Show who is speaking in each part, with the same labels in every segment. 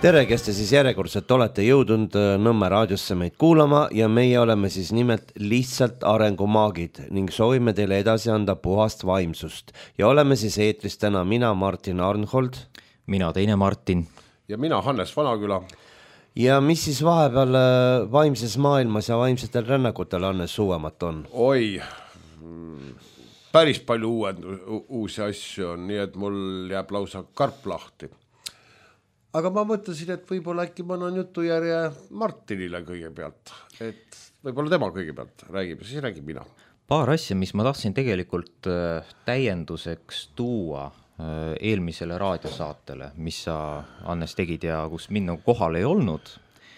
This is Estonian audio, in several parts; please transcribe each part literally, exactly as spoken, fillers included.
Speaker 1: Tere, kes te siis järjekordselt olete jõudnud Nõmme raadiosse meid kuulama ja meie oleme siis nimelt lihtsalt arengumaagid ning soovime teile edasi anda puhast vaimsust. Ja oleme siis eetris täna mina, Martin Arnhold.
Speaker 2: Mina teine Martin.
Speaker 3: Ja mina Hannes Vanaküla.
Speaker 1: Ja mis siis vahepeal vaimses maailmas ja vaimsetel rännakutel Hannes uuemat on?
Speaker 3: Oi, päris palju uued, uusi asju on, nii et mul jääb lausa karp lahti. Aga ma mõtlesin, et võib-olla äkki ma annan jutujärje Martinile kõigepealt, et võib-olla tema kõigepealt räägib ja siis räägib mina.
Speaker 2: Paar asja, mis ma tahtsin tegelikult täienduseks tuua eelmisele raadiosaatele, mis sa, Hannes, tegid ja kus mind kohal ei olnud.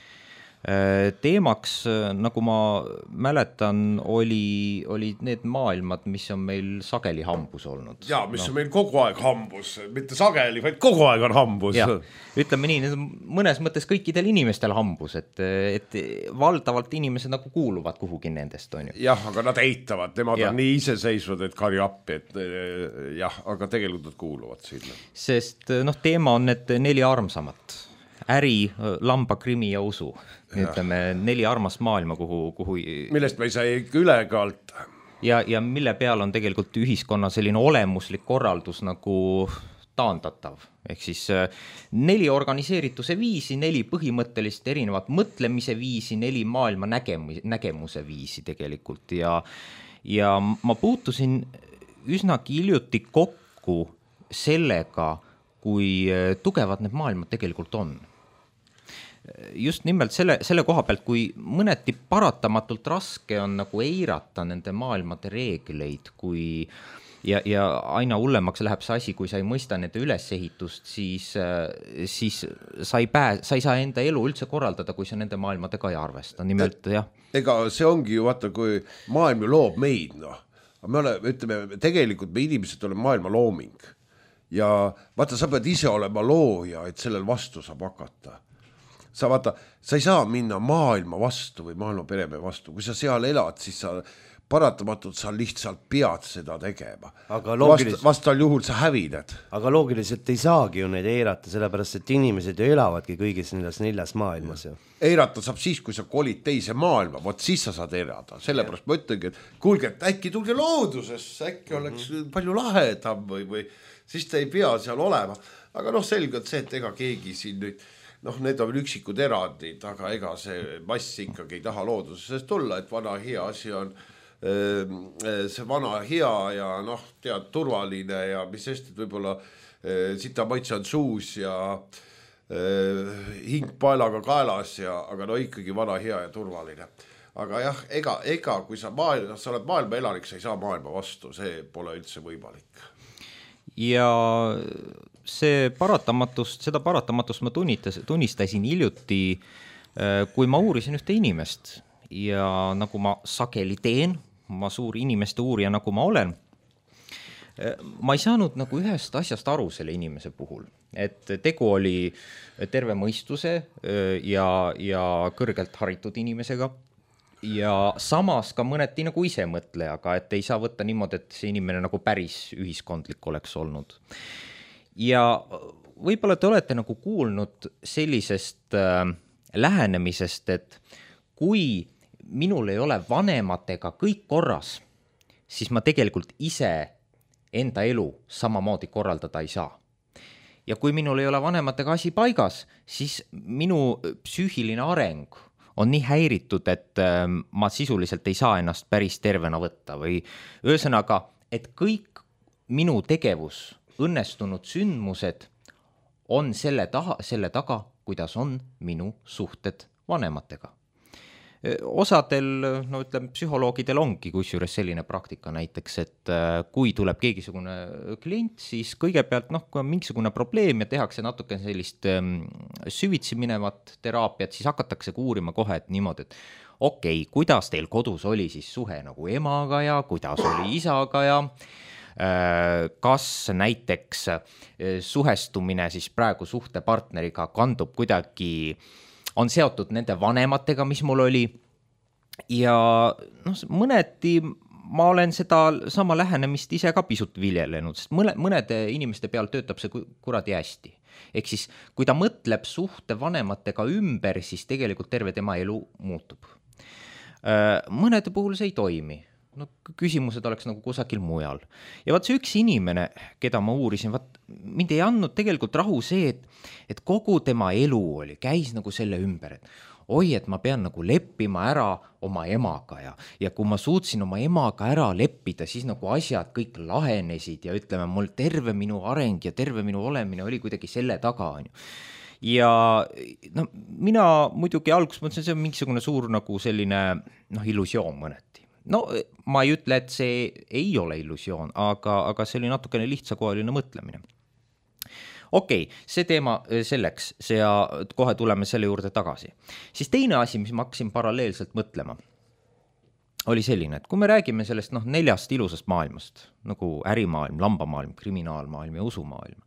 Speaker 2: Teemaks, nagu ma mäletan, oli, oli need maailmad, mis on meil sageli hambus olnud.
Speaker 3: Ja, mis no. on meil kogu aeg hambus, mitte sageli, vaid kogu aeg on hambus.
Speaker 2: Ja, ütleme nii, need on mõnes mõttes kõikidel inimestel hambus, et, et valdavalt inimesed nagu kuuluvad kuhugi nendest, on ju.
Speaker 3: Jah, aga nad eitavad, nemad ja. on nii iseseisvad, et kari appi, et jah, aga tegelikult nad kuuluvad sinna.
Speaker 2: Sest noh, teema on need neli armsamat. Äri, lamba, krimi ja usu. Ütleme, neli armast maailma, kuhu, kuhu...
Speaker 3: millest me ei saa ülekaalt.
Speaker 2: Ja, ja mille peal on tegelikult ühiskonna selline olemuslik korraldus nagu taandatav. Ehk siis neli organiseerituse viisi, neli põhimõttelist erinevat mõtlemise viisi, neli maailma nägemus, nägemuse viisi tegelikult. Ja, ja ma puutusin üsnagi hiljuti kokku sellega, kui tugevad need maailmad tegelikult on. Just nimelt selle, selle koha pealt, kui mõneti paratamatult raske on nagu eirata nende maailmade reegleid, kui ja, ja aina hullemaks läheb see asi, kui sa ei mõista nende ülesehitust, siis, siis sa, ei pää, sa ei saa enda elu üldse korraldada, kui sa nende maailmadega ei arvesta. Nimelt,
Speaker 3: e,
Speaker 2: jah.
Speaker 3: Ega see ongi ju, vaata, kui maailm ju loob meid, noh. Me oleme, ütleme, tegelikult me inimesed oleme maailma looming. Ja vaata, sa pead ise olema looja, et sellel vastu saab hakata. Sa vaata, sa ei saa minna maailma vastu või maailma pereme vastu. Kui sa seal elad, siis sa paratamatult sa lihtsalt pead seda tegema.
Speaker 1: Aga loogiliselt...
Speaker 3: Vast, vastal juhul sa hävined.
Speaker 1: Aga loogiliselt ei saagi ju neid eirata, sellepärast et inimesed ju elavadki kõigis neljas, neljas maailmas. Ju.
Speaker 3: Eirata saab siis, kui sa kolid teise maailma, võt siis sa saad eirata. Sellepärast ma ütlengi, et kuulge, et äkki tulge loodusesse, äkki oleks mm-hmm. palju lahedam või, või siis ta ei pea seal olema. Aga noh, selgelt see, et ega keegi siin nüüd noh, need on üksikud erandid, aga ega see mass ikkagi ei taha loodusest tulla, et vana hea asi on see vana hea ja noh, tead, turvaline ja mis sest, et võib-olla sita maitse on suus ja hing paelaga kaelas, ja, aga no ikkagi vana hea ja turvaline. Aga jah, ega, ega kui sa, maailma, sa oled maailma elanik, sa ei saa maailma vastu, see pole üldse võimalik.
Speaker 2: Ja see paratamatust, seda paratamatust ma tunnitas, tunnistasin hiljuti, kui ma uurisin ühte inimest ja nagu ma sageli teen, ma suur inimeste uurija nagu ma olen, ma ei saanud nagu ühest asjast aru selle inimese puhul, et tegu oli terve mõistuse ja, ja kõrgelt haritud inimesega ja samas ka mõneti nagu ise mõtlejaga, et ei saa võtta niimoodi, et see inimene nagu päris ühiskondlik oleks olnud. Ja võib-olla te olete nagu kuulnud sellisest äh, lähenemisest, et kui minul ei ole vanematega kõik korras, siis ma tegelikult ise enda elu samamoodi korraldada ei saa. Ja kui minul ei ole vanematega asi paigas, siis minu psüühiline areng on nii häiritud, et äh, ma sisuliselt ei saa ennast päris tervena võtta või ühesõnaga, et kõik minu tegevus õnnestunud sündmused on selle, taha, selle taga, kuidas on minu suhted vanematega. Osadel, no ütleme, psühholoogidel ongi kusjuures selline praktika näiteks, et kui tuleb keegisugune klient, siis kõigepealt, noh, kui on mingisugune probleem ja tehakse natuke sellist süvitsi minevat teraapiat, siis hakatakse uurima kohe, et niimoodi, et okei, okay, kuidas teil kodus oli siis suhe nagu emaga ja kuidas oli isaga ja kas näiteks suhestumine siis praegu suhtepartneriga kandub kuidagi, on seotud nende vanematega, mis mul oli ja noh, mõneti ma olen seda sama lähenemist ise ka pisut viljelenud, sest mõne, mõnede inimeste peal töötab see kuradi hästi. ehk siis kui ta mõtleb suhte vanematega ümber, siis tegelikult terve tema elu muutub. Mõnede puhul see ei toimi. No, küsimused oleks nagu kusagil mujal. Ja vaat see üks inimene, keda ma uurisin, vaat mind ei andnud tegelikult rahu see, et, et kogu tema elu oli, käis nagu selle ümber, et oi, et ma pean nagu leppima ära oma emaga ja, ja kui ma suutsin oma emaga ära leppida, siis nagu asjad kõik lahenesid ja ütleme, mul terve minu areng ja terve minu olemine oli kuidagi selle taga, on ju. Ja no, mina muidugi alguses mõtlesin, see on mingisugune suur nagu selline noh, illusioon mõneti. No ma ei ütle, et see ei ole illusioon, aga, aga see oli natukene lihtsakohaline mõtlemine. Okei, okay, see teema selleks, see ja kohe tuleme selle juurde tagasi. Siis teine asi, mis ma hakkasin paralleelselt mõtlema, oli selline, et kui me räägime sellest noh, neljast ilusast maailmast, nagu ärimaailm, lambamaailm, kriminaalmaailm ja usumaailm,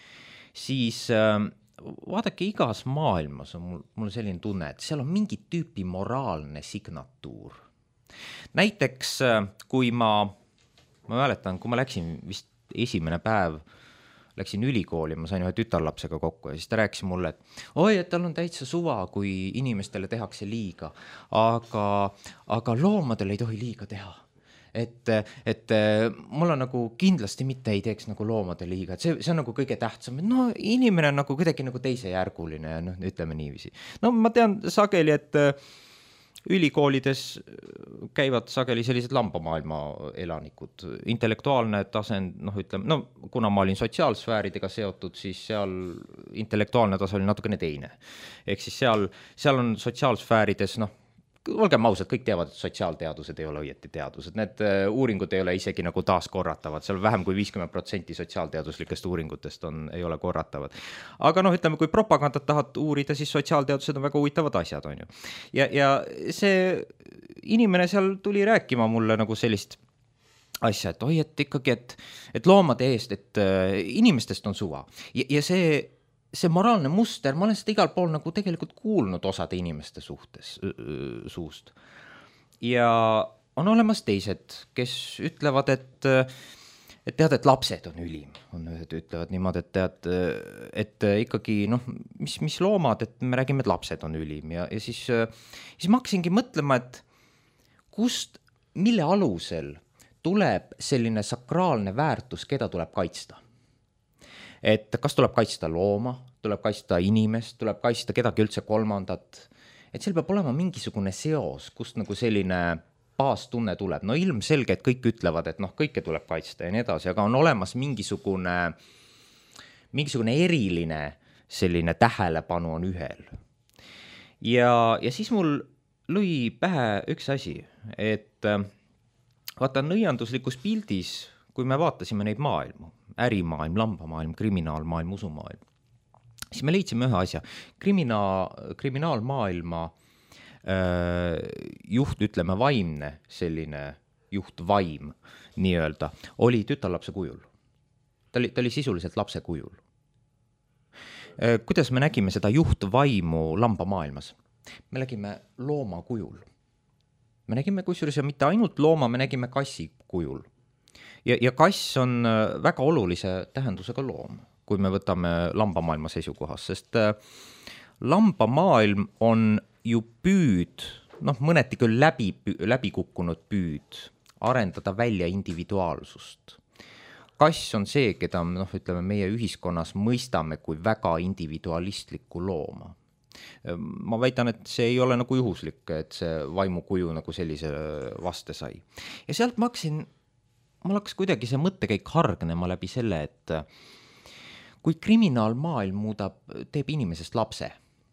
Speaker 2: siis äh, vaadake, igas maailmas on mul, mul selline tunne, et seal on mingi tüüpi moraalne signatuur. Näiteks, kui ma, ma mäletan, kui ma läksin vist esimene päev, läksin ülikooli, ma sain ühe tütarlapsega kokku ja siis ta rääkis mulle, et oi, et tal on täitsa suva, kui inimestele tehakse liiga, aga, aga loomadele ei tohi liiga teha. Et, et mul on nagu kindlasti mitte ei teeks nagu loomade liiga, et see, see on nagu kõige tähtsam, et no inimene on nagu kuidagi nagu teisejärguline ja noh, ütleme niiviisi. No ma tean sageli, et ülikoolides käivad sageli sellised lambamaailma elanikud, intellektuaalne tasand, noh ütleme, no kuna ma olin sotsiaalsfääridega seotud, siis seal intellektuaalne tase oli natukene teine. Ehk siis seal, seal on sotsiaalsfäärides, noh, olgem ausad, kõik teavad, et sotsiaalteadused ei ole õieti teadused. Need uuringud ei ole isegi nagu taas korratavad, seal vähem kui viiskümmend protsenti sotsiaalteaduslikest uuringutest on, ei ole korratavad. Aga noh, ütleme, kui propagandat tahad uurida, siis sotsiaalteadused on väga huvitavad asjad, on ju. Ja, ja see inimene seal tuli rääkima mulle nagu sellist asja, et oi, et ikkagi, et, et loomade eest, et inimestest on suva. Ja, ja see see moraalne muster, ma olen seda igal pool nagu tegelikult kuulnud osade inimeste suhtes, suust. Ja on olemas teised, kes ütlevad, et, et tead, et lapsed on ülim. On ühed ütlevad niimoodi, et tead, et ikkagi, noh, mis, mis loomad, et me räägime, et lapsed on ülim. Ja, ja siis, siis ma hakkasingi mõtlema, et kust, mille alusel tuleb selline sakraalne väärtus, keda tuleb kaitsta. Et kas tuleb kaitsta looma, tuleb kaitsta inimest, tuleb kaitsta kedagi üldse kolmandat, et seal peab olema mingisugune seos, kust nagu selline baastunne tuleb. No ilmselge, et kõik ütlevad, et noh, kõike tuleb kaitsta ja nii edasi, aga on olemas mingisugune, mingisugune eriline selline tähelepanu on ühel. Ja, ja siis mul lõi pähe üks asi, et vaata nõianduslikus pildis, kui me vaatasime neid maailmu, ärimaailm, lambamaailm, kriminaalmaailm, usumaailm, siis me leidsime ühe asja. Kriminaal, kriminaalmaailma äh, juht, ütleme vaimne, selline juht vaim, nii-öelda, oli tütarlapse kujul. Ta oli, ta oli sisuliselt lapse kujul. Äh, kuidas me nägime seda juht vaimu lambamaailmas? Me nägime looma kujul. Me nägime kusjuures ja mitte ainult looma, me nägime kassi kujul. Ja, ja kass on väga olulise tähendusega loom, kui me võtame lambamaailma seisukohas, sest lambamaailm on ju püüd, noh mõneti küll läbi, läbi kukkunud püüd, arendada välja individuaalsust. Kass on see, keda noh, ütleme, meie ühiskonnas mõistame kui väga individualistlikku looma. Ma väidan, et see ei ole nagu juhuslik, et see vaimukuju nagu sellise vaste sai. Ja sealt ma hakkasin mul hakkas kuidagi see mõttekäik hargnema läbi selle, et kui kriminaalmaailm muudab, teeb inimesest lapse,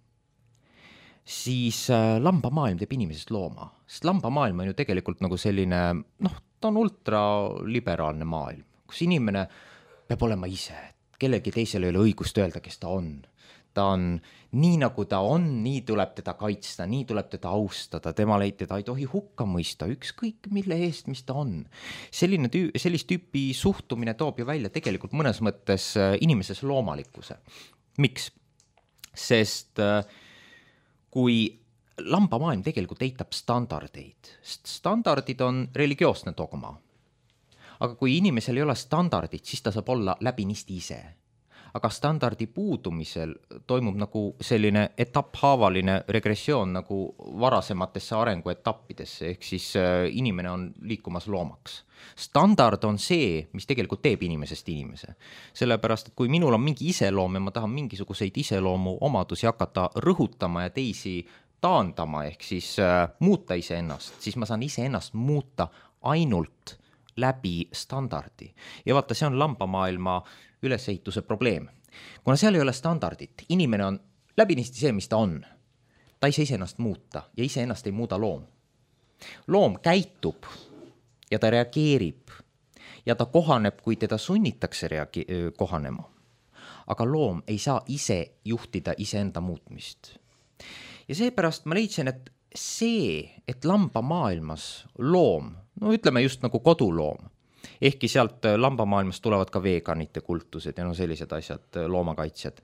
Speaker 2: siis lambamaailm teeb inimesest looma. Sest lambamaailm on ju tegelikult nagu selline, noh, ta on ultraliberaalne maailm, kus inimene peab olema ise, kellegi teisele ei ole õigust öelda, kes ta on. Ta on nii nagu ta on, nii tuleb teda kaitsta, nii tuleb teda austada, tema leid teda ei tohi hukka mõista, ükskõik mille eest, mis ta on. Selline tüü, sellist tüüpi suhtumine toob ju välja tegelikult mõnes mõttes inimeses loomalikkuse. Miks? Sest kui lambamaailm tegelikult eitab standardeid, sest standardid on religioosne dogma. Aga kui inimesel ei ole standardid, siis ta saab olla läbinisti ise. aga standardi puudumisel toimub nagu selline etapphaavaline regressioon nagu varasematesse arenguetappidesse, ehk siis inimene on liikumas loomaks. Standard on see, mis tegelikult teeb inimesest inimese. Sellepärast, et kui minul on mingi iseloom ja ma tahan mingisuguseid iseloomu omadusi hakata rõhutama ja teisi taandama, ehk siis äh, muuta iseennast, siis ma saan iseennast muuta ainult läbi standardi. Ja vaata, see on lambamaailma ülesehituse probleem. Kuna seal ei ole standardit, inimene on läbinisti see, mis ta on. Ta ei saa iseennast muuta ja iseennast ei muuda loom. Loom käitub ja ta reageerib ja ta kohaneb, kui teda sunnitakse reage- kohanema. Aga loom ei saa ise juhtida iseenda muutmist. Ja seepärast ma leidsin, et see, et lambamaailmas loom, no ütleme just nagu koduloom, ehkki sealt lambamaailmast tulevad ka veganite kultused ja no sellised asjad, loomakaitsjad.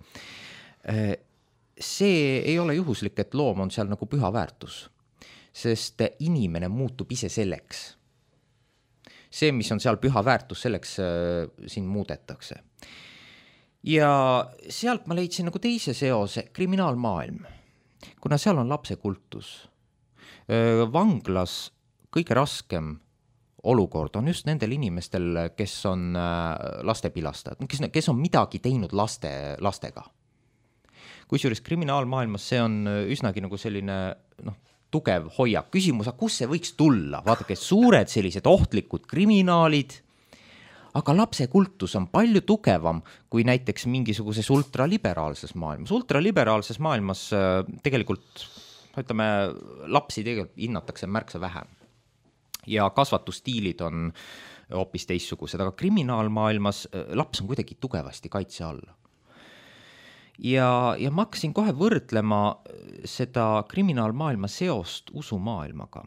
Speaker 2: See ei ole juhuslik, et loom on seal nagu püha väärtus, sest inimene muutub ise selleks. See, mis on seal püha väärtus, selleks siin muudetakse. Ja sealt ma leidsin nagu teise seose, kriminaalmaailm. Kuna seal on lapse kultus. Vanglas kõige raskem olukord on just nendel inimestel, kes on lastepilastajad, kes, kes on midagi teinud laste, lastega. Kusjuures kriminaalmaailmas see on üsnagi nagu selline noh, tugev hoiak. Küsimus, kus see võiks tulla? Vaadake, suured sellised ohtlikud kriminaalid, aga lapse kultus on palju tugevam kui näiteks mingisuguses ultraliberaalses maailmas. Ultraliberaalses maailmas tegelikult, ütleme, lapsi tegelikult hinnatakse märksa vähem. Ja kasvatusstiilid on hoopis teissugused, aga kriminaalmaailmas laps on kuidagi tugevasti kaitse alla. Ja, ja ma hakkasin kohe võrdlema seda kriminaalmaailma seost usumaailmaga.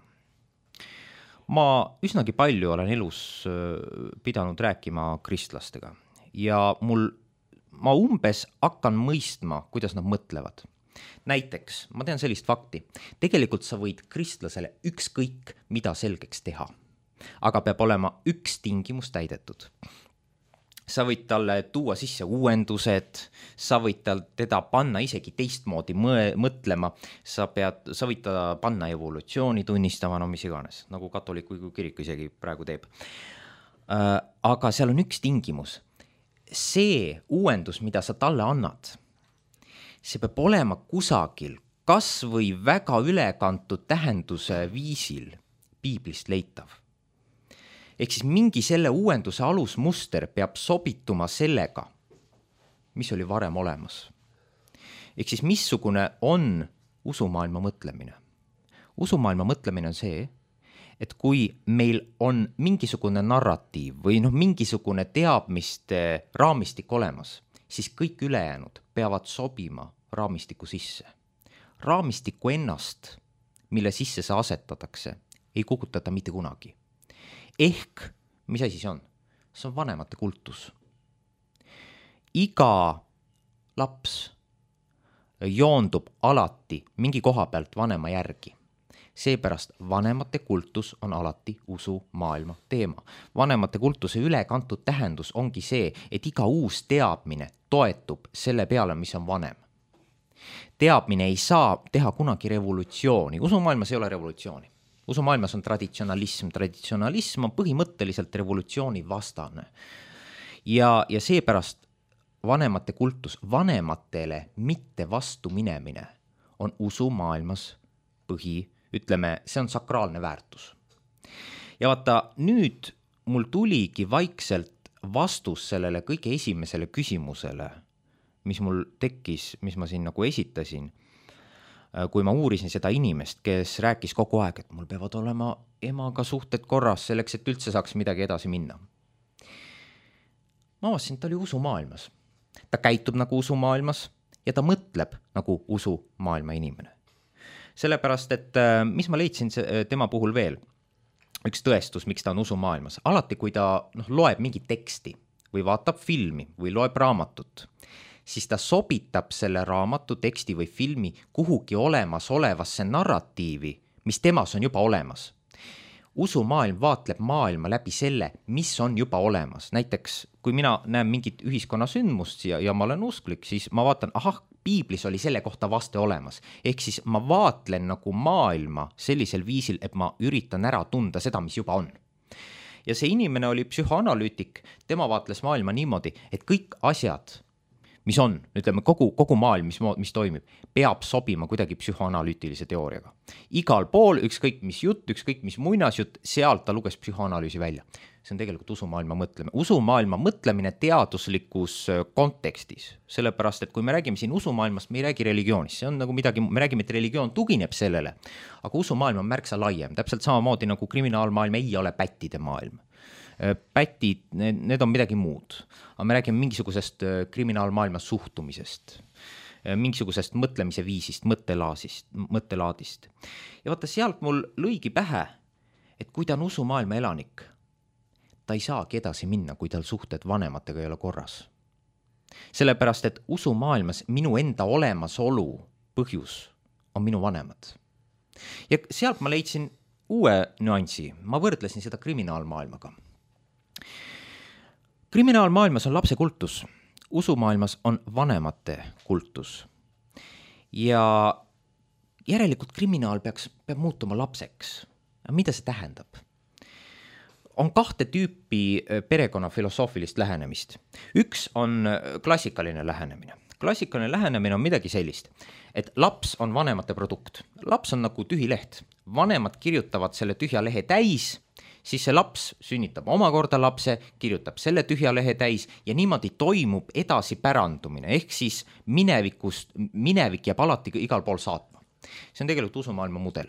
Speaker 2: Ma üsnagi palju olen elus pidanud rääkima kristlastega ja mul, ma umbes hakkan mõistma, kuidas nad mõtlevad. Näiteks, ma tean sellist fakti, tegelikult sa võid kristlasele ükskõik mida selgeks teha, aga peab olema üks tingimus täidetud. Sa võid talle tuua sisse uuendused, sa võid tal teda panna isegi teistmoodi mõ- mõtlema, sa, pead, sa võid ta panna evolutsiooni tunnistama, no mis iganes, nagu katoliku kirik isegi praegu teeb. Äh, aga seal on üks tingimus. See uuendus, mida sa talle annad, see peab olema kusagil, kas või väga ülekantud tähenduse viisil piiblist leitav. Ehk siis mingi selle uuenduse alusmuster peab sobituma sellega, mis oli varem olemas. Ehk siis missugune on usumaailma mõtlemine? Usumaailma mõtlemine on see, et kui meil on mingisugune narratiiv või noh, mingisugune teadmiste raamistik olemas, siis kõik ülejäänud peavad sobima raamistiku sisse. Raamistiku ennast, mille sisse sa asetatakse, ei kukutata mitte kunagi. Ehk, mis asi see on? See on vanemate kultus. Iga laps joondub alati mingi koha pealt vanema järgi. Seepärast vanemate kultus on alati usu maailma teema. Vanemate kultuse ülekantud tähendus ongi see, et iga uus teadmine toetub selle peale, mis on vanem. Teadmine ei saa teha kunagi revolutsiooni. Usumaailmas ei ole revolutsiooni. Usumaailmas on traditsionalism. Traditsionalism on põhimõtteliselt revolutsiooni vastane. Ja, ja seepärast vanemate kultus, vanematele mitte vastu minemine on usumaailmas põhi, ütleme, see on sakraalne väärtus. Ja vaata, nüüd mul tuligi vaikselt vastus sellele kõige esimesele küsimusele, mis mul tekkis, mis ma siin nagu esitasin, kui ma uurisin seda inimest, kes rääkis kogu aeg, et mul peavad olema emaga suhted korras selleks, et üldse saaks midagi edasi minna. Ma avasin, ta oli usumaailmas. Ta käitub nagu usumaailmas ja ta mõtleb nagu usumaailma inimene. Sellepärast, et mis ma leidsin tema puhul veel, üks tõestus, miks ta on usumaailmas. Alati, kui ta noh, loeb mingi teksti või vaatab filmi või loeb raamatut, siis ta sobitab selle raamatu, teksti või filmi kuhugi olemas olevasse narratiivi, mis temas on juba olemas. usumaailm vaatleb maailma läbi selle, mis on juba olemas. Näiteks, kui mina näen mingit ühiskonna sündmust ja, ja ma olen usklik, siis ma vaatan, ahah, piiblis oli selle kohta vaste olemas. Ehk siis ma vaatlen nagu maailma sellisel viisil, et ma üritan ära tunda seda, mis juba on. Ja see inimene oli psühhoanalüütik, tema vaatles maailma niimoodi, et kõik asjad, mis on, ütleme, kogu, kogu maailm, mis, mis toimib, peab sobima kuidagi psühhoanalüütilise teooriaga. Igal pool, ükskõik mis jutt, ükskõik mis muinasjutt, sealt ta luges psühhoanalüüsi välja. See on tegelikult usumaailma mõtlemine. Usumaailma mõtlemine teaduslikus kontekstis, sellepärast, et kui me räägime siin usumaailmast, me ei räägi religioonist, see on nagu midagi, me räägime, et religioon tugineb sellele, aga usumaailm on märksa laiem, täpselt samamoodi nagu kriminaalmaailm ei ole pättide maailm. Pätid, need on midagi muud, aga me räägime mingisugusest kriminaalmaailma suhtumisest, mingisugusest mõtlemise viisist, mõttelaadist, mõttelaadist. Ja vaata, sealt mul lõigi pähe, et kui ta on usumaailma elanik, ta ei saagi edasi minna, kui tal suhted vanematega ei ole korras. Sellepärast, et usumaailmas minu enda olemasolu põhjus on minu vanemad. Ja sealt ma leidsin uue nüansi, ma võrdlesin seda kriminaalmaailmaga. Kriminaalmaailmas on lapse kultus, usumaailmas on vanemate kultus. Ja järelikult kriminaal peaks, peab muutuma lapseks. Mida see tähendab? On kahte tüüpi perekonna filosoofilist lähenemist. Üks on klassikaline lähenemine. Klassikaline lähenemine on midagi sellist, et laps on vanemate produkt. Laps on nagu tühi leht. Vanemad kirjutavad selle tühja lehe täis, siis see laps sünnitab omakorda lapse, kirjutab selle tühja lehe täis ja niimoodi toimub edasi pärandumine, ehk siis minevikust, minevik jääb alati igal pool saatma. See on tegelikult usumaailma mudel.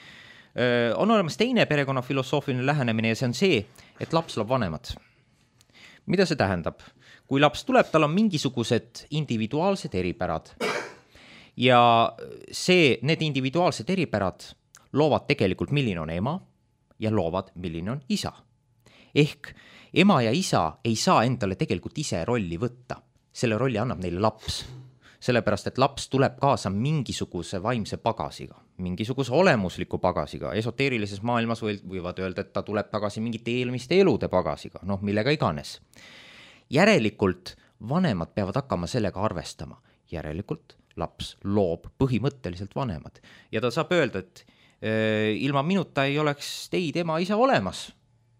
Speaker 2: On olemas teine perekonna filosoofiline lähenemine ja see on see, et laps loob vanemad. Mida see tähendab? Kui laps tuleb, tal on mingisugused individuaalsed eripärad ja see, need individuaalsed eripärad loovad tegelikult, milline on ema ja loovad, milline on isa. Ehk ema ja isa ei saa endale tegelikult ise rolli võtta. Selle rolli annab neile laps. Sellepärast, et laps tuleb kaasa mingisuguse vaimse pagasiga, mingisuguse olemusliku pagasiga. Esoteerilises maailmas võivad öelda, et ta tuleb tagasi mingite eelmiste elude pagasiga, noh, millega iganes. Järelikult vanemad peavad hakkama sellega arvestama. Järelikult laps loob põhimõtteliselt vanemad. Ja ta saab öelda, et äh, ilma minuta ei oleks teid ema isa olemas.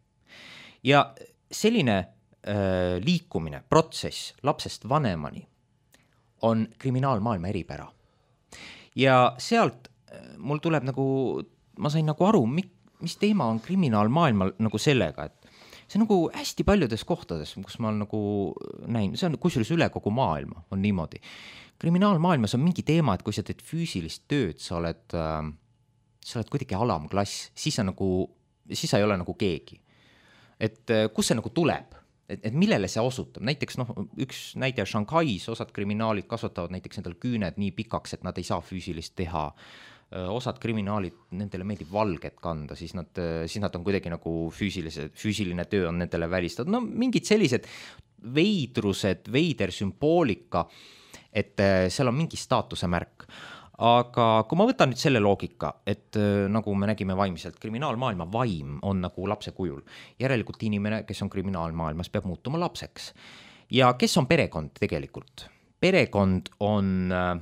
Speaker 2: Ja selline äh, liikumine, protsess lapsest vanemani on kriminaalmaailma eripära. Ja sealt mul tuleb nagu, ma sain nagu aru, mis teema on kriminaalmaailmal nagu sellega, et see on nagu hästi paljudes kohtades, kus ma nagu näin, see on kusjuures üle kogu maailma, on niimoodi. Kriminaalmaailmas on mingi teema, et kui sa teed füüsilist tööd, sa oled, äh, sa oled kuidagi alamklass, siis sa nagu, siis sa ei ole nagu keegi. Et äh, kus see nagu tuleb? Et, et millele see osutab? Näiteks noh, üks näide Shanghais, osad kriminaalid kasvatavad näiteks endal küüned nii pikaks, et nad ei saa füüsilist teha. Osad kriminaalid, nendele meeldib valget kanda, siis nad, siis nad on kuidagi nagu füüsilise, füüsiline töö on nendele välistatud. No mingid sellised veidrused, veider sümboolika, et seal on mingi staatuse märk. Aga kui ma võtan nüüd selle loogika, et nagu me nägime vaimselt, kriminaalmaailma vaim on nagu lapse kujul. Järelikult inimene, kes on kriminaalmaailmas, peab muutuma lapseks. Ja kes on perekond tegelikult? Perekond on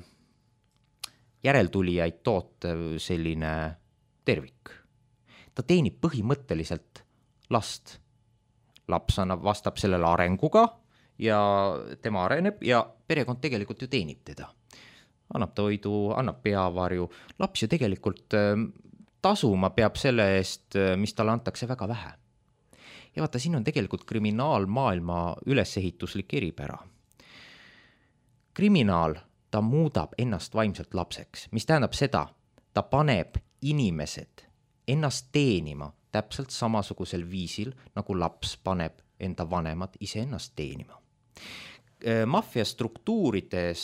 Speaker 2: järeltulijaid tootev selline tervik. Ta teenib põhimõtteliselt last. Laps annab, vastab sellele arenguga ja tema areneb ja perekond tegelikult ju teenib teda. Annab toidu, annab peavarju. Laps ju tegelikult tasuma peab selle eest, mis talle antakse väga vähe. Ja vaata, siin on tegelikult kriminaalmaailma ülesehituslik eripära. Kriminaal, ta muudab ennast vaimselt lapseks, mis tähendab seda, ta paneb inimesed ennast teenima täpselt samasugusel viisil, nagu laps paneb enda vanemad ise ennast teenima. Mafia struktuurides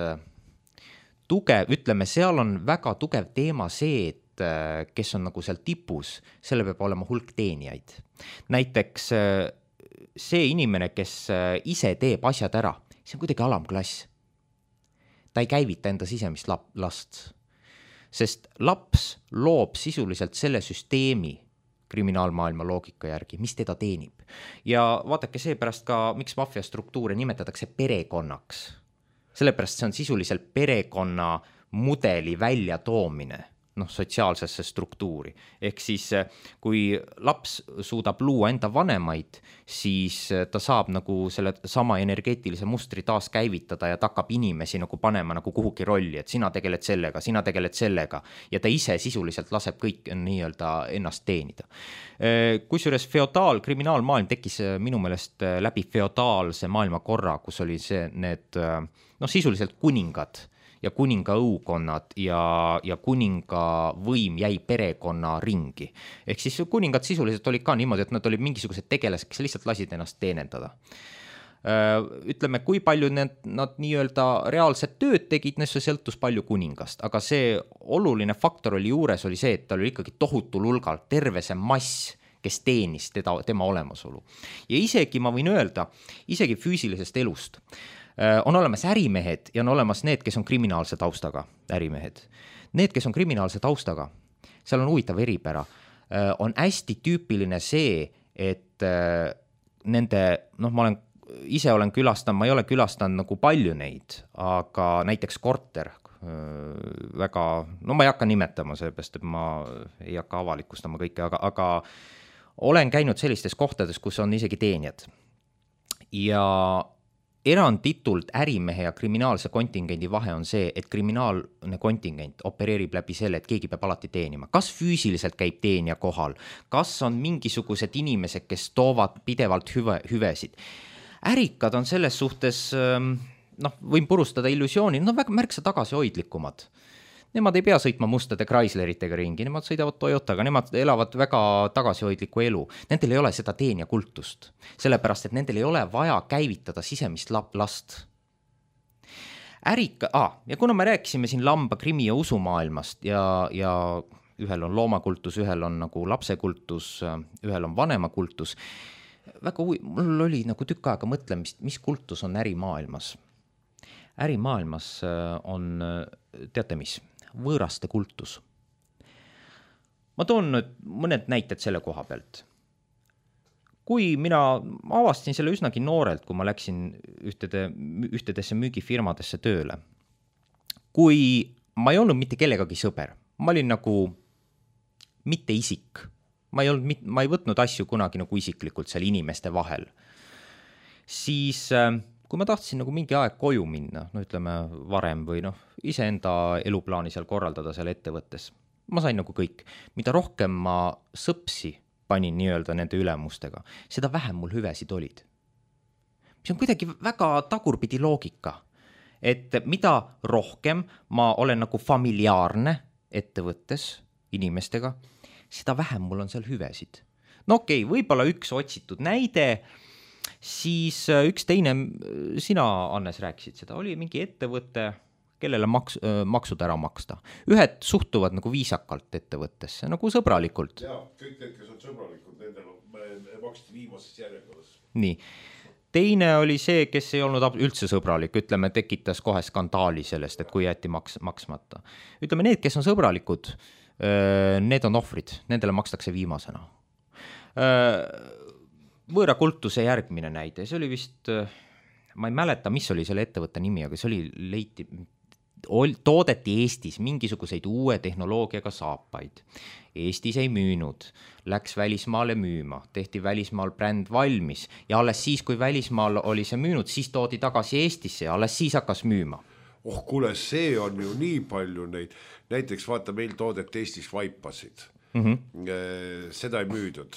Speaker 2: tugev, ütleme, seal on väga tugev teema see, et kes on nagu seal tipus, selle peab olema hulk teenijaid. Näiteks see inimene, kes ise teeb asjad ära, see on kuidagi alamklass. Ta ei käivita enda sisemist last, sest laps loob sisuliselt selle süsteemi, kriminaalmaailma loogika järgi, mis teda teenib. Ja vaadake seepärast ka, miks maffiastruktuure nimetatakse perekonnaks. Sellepärast see on sisuliselt perekonna mudeli väljatoomine, noh, sotsiaalsesse struktuuri. Ehk siis, kui laps suudab luua enda vanemaid, siis ta saab nagu selle sama energeetilise mustri taas käivitada ja ta hakkab inimesi nagu panema nagu kuhugi rolli, et sina tegeled sellega, sina tegeled sellega ja ta ise sisuliselt laseb kõik nii-öelda ennast teenida. Kusjuures feodaal, kriminaalmaailm tekkis minu meelest läbi feodaalse maailmakorra, kus oli see need, noh, sisuliselt kuningad ja kuninga õukonnad ja, ja kuninga võim jäi perekonna ringi. Ehk siis kuningad sisuliselt olid ka niimoodi, et nad olid mingisugused tegelased, kes lihtsalt lasid ennast teenendada. Ütleme, kui palju need, nad nii-öelda reaalset tööd tegid, see sõltus palju kuningast, aga see oluline faktor oli juures oli see, et tal oli ikkagi tohutul hulgal terve see mass, kes teenis teda, tema olemasolu. Ja isegi ma võin öelda, isegi füüsilisest elust, on olemas ärimehed ja on olemas need, kes on kriminaalse taustaga ärimehed. Need, kes on kriminaalse taustaga, seal on huvitav eripära, on hästi tüüpiline see, et nende, noh, ma olen, ise olen külastanud, ma ei ole külastanud nagu palju neid, aga näiteks korter, väga, no ma ei hakka nimetama seepärast, et ma ei hakka avalikustama kõike, aga, aga olen käinud sellistes kohtades, kus on isegi teenijad. Ja eranditult ärimehe ja kriminaalse kontingendi vahe on see, et kriminaalne kontingent opereerib läbi selle, et keegi peab alati teenima. Kas füüsiliselt käib teenija kohal? Kas on mingisugused inimesed, kes toovad pidevalt hüve, hüvesid? Ärikad on selles suhtes, noh, võin purustada illusiooni, no väga märksa tagasihoidlikumad. Nemad ei pea sõitma mustade Chrysleritega ringi, nemad sõidavad Toyotaga, nemad elavad väga tagasihoidlikku elu. Nendel ei ole seda teenija kultust, sellepärast, et nendel ei ole vaja käivitada sisemist last. Ärika, ah, ja kuna me rääkisime siin lamba, krimi ja usumaailmast ja, ja ühel on loomakultus, ühel on nagu lapsekultus, ühel on vanemakultus, väga huvi, mul oli nagu tükk aega mõtlemist, mis kultus on ärimaailmas. Ärimaailmas on, teate mis, võõraste kultus. Ma toon nüüd mõned näited selle koha pealt. Kui mina avastasin selle üsnagi noorelt, kui ma läksin ühtede, ühtedesse müügifirmadesse tööle, kui ma ei olnud mitte kellegagi sõber, ma olin nagu mitte isik, ma ei, olnud, ma ei võtnud asju kunagi nagu isiklikult seal inimeste vahel, siis kui ma tahtsin nagu mingi aeg koju minna, no ütleme varem või noh, iseenda eluplaani seal korraldada seal ettevõttes, ma sain nagu kõik. Mida rohkem ma sõpsi panin nii-öelda nende ülemustega, seda vähem mul hüvesid olid. Mis on kuidagi väga tagurpidi loogika, et mida rohkem ma olen nagu familiaarne ettevõttes inimestega, seda vähem mul on seal hüvesid. No okei, võib-olla üks otsitud näide, siis üks teine, sina, Annes, rääkisid seda, oli mingi ettevõte, kellele maks, maksud ära maksta. Ühed suhtuvad nagu viisakalt ettevõttesse, nagu sõbralikult.
Speaker 3: Jaa, kõik need, kes on sõbralikud, nendel maksti viimases järjekorras.
Speaker 2: Nii. Teine oli see, kes ei olnud üldse sõbralik, ütleme, tekitas kohe skandaali sellest, et kui jäeti maks, maksmata. Ütleme, need, kes on sõbralikud, need on ohvrid, nendele makstakse viimasena. Võõra kultuse järgmine näide, see oli vist, ma ei mäleta, mis oli selle ettevõtte nimi, aga see oli leiti, toodeti Eestis mingisuguseid uue tehnoloogiaga saapaid. Eestis ei müünud, läks välismaale müüma, tehti välismaal bränd valmis ja alles siis, kui välismaal oli see müünud, siis toodi tagasi Eestisse ja alles siis hakkas müüma.
Speaker 3: Oh, kuule, see on ju nii palju neid, näiteks vaata, meil toodet Eestis vaipasid, mm-hmm. seda ei müüdud.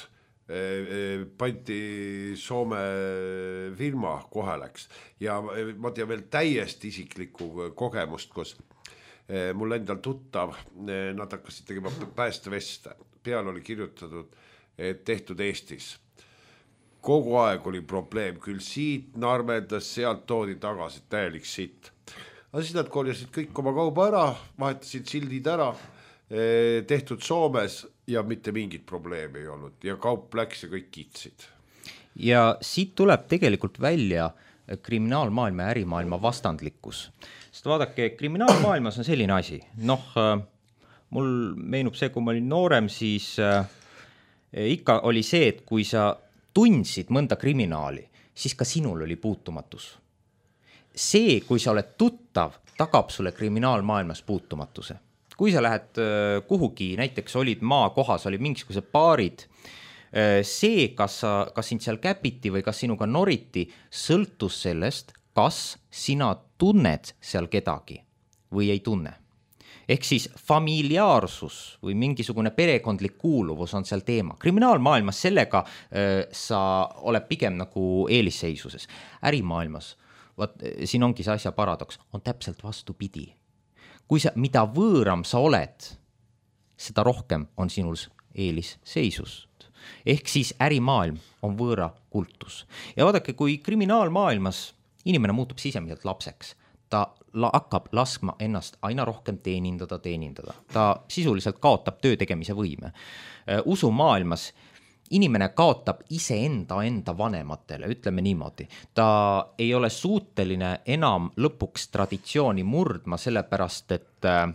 Speaker 3: Pandi Soome firma kohe läks ja ma tean veel täiesti isiklikku kogemust, kus mul endal tuttav, nad hakkasid tegema päästeveste, peal oli kirjutatud, et tehtud Eestis. Kogu aeg oli probleem, küll siit narmendas, sealt toodi tagasi täielik siit. Aga siis nad korjasid kõik oma kauba ära, vahetasid sildid ära, tehtud Soomes ja mitte mingit probleemi ei olnud ja kaup läks ja kõik kitsid.
Speaker 2: Ja siit tuleb tegelikult välja kriminaalmaailma ja ärimaailma vastandlikkus. Sest vaadake, kriminaalmaailmas on selline asi. Noh, mul meenub see, kui ma olin noorem, siis ikka oli see, et kui sa tundsid mõnda kriminaali, siis ka sinul oli puutumatus. See, kui sa oled tuttav, tagab sulle kriminaalmaailmas puutumatuse. Kui sa lähed kuhugi, näiteks olid maakohas, oli mingisugused baarid, see, kas, sa, kas sind seal käpiti või kas sinuga noriti, sõltus sellest, kas sina tunned seal kedagi või ei tunne. Ehk siis familiaarsus või mingisugune perekondlik kuuluvus on seal teema. Kriminaalmaailmas sellega äh, sa oled pigem nagu eelisseisuses. Ärimaailmas, vaat, siin ongi see asja paradoks, on täpselt vastupidi. Kui sa, mida võõram sa oled, seda rohkem on sinul eelisseisust. Ehk siis ärimaailm on võõra kultus. Ja vaadake, kui kriminaalmaailmas inimene muutub sisemiselt lapseks, ta hakkab laskma ennast aina rohkem teenindada, teenindada. Ta sisuliselt kaotab töö tegemise võime. Usumaailmas inimene kaotab iseenda enda vanematele, ütleme niimoodi. Ta ei ole suuteline enam lõpuks traditsiooni murdma, sellepärast et äh,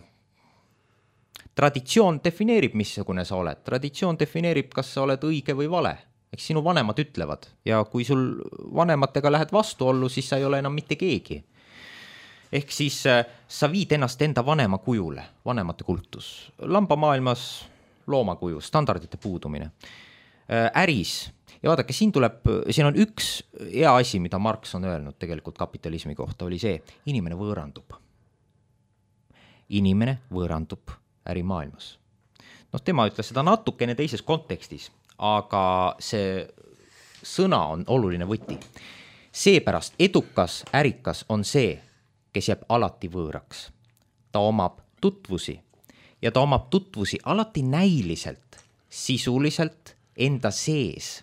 Speaker 2: traditsioon defineerib, missugune sa oled. Traditsioon defineerib, kas sa oled õige või vale. Eks sinu vanemad ütlevad ja kui sul vanematega lähed vastuollu, siis sa ei ole enam mitte keegi. Ehk siis äh, sa viid ennast enda vanema kujule, vanemate kultus. Lambamaailmas loomakuju, standardite puudumine. Äh, äris, ja vaadake, siin tuleb, siin on üks hea asi, mida Marx on öelnud tegelikult kapitalismi kohta, oli see, inimene võõrandub. Inimene võõrandub ärimaailmas. Noh, tema ütles seda natukene teises kontekstis, aga see sõna on oluline võti. Seepärast edukas ärikas on see, kes jääb alati võõraks. Ta omab tutvusi ja ta omab tutvusi alati näiliselt, sisuliselt, enda sees.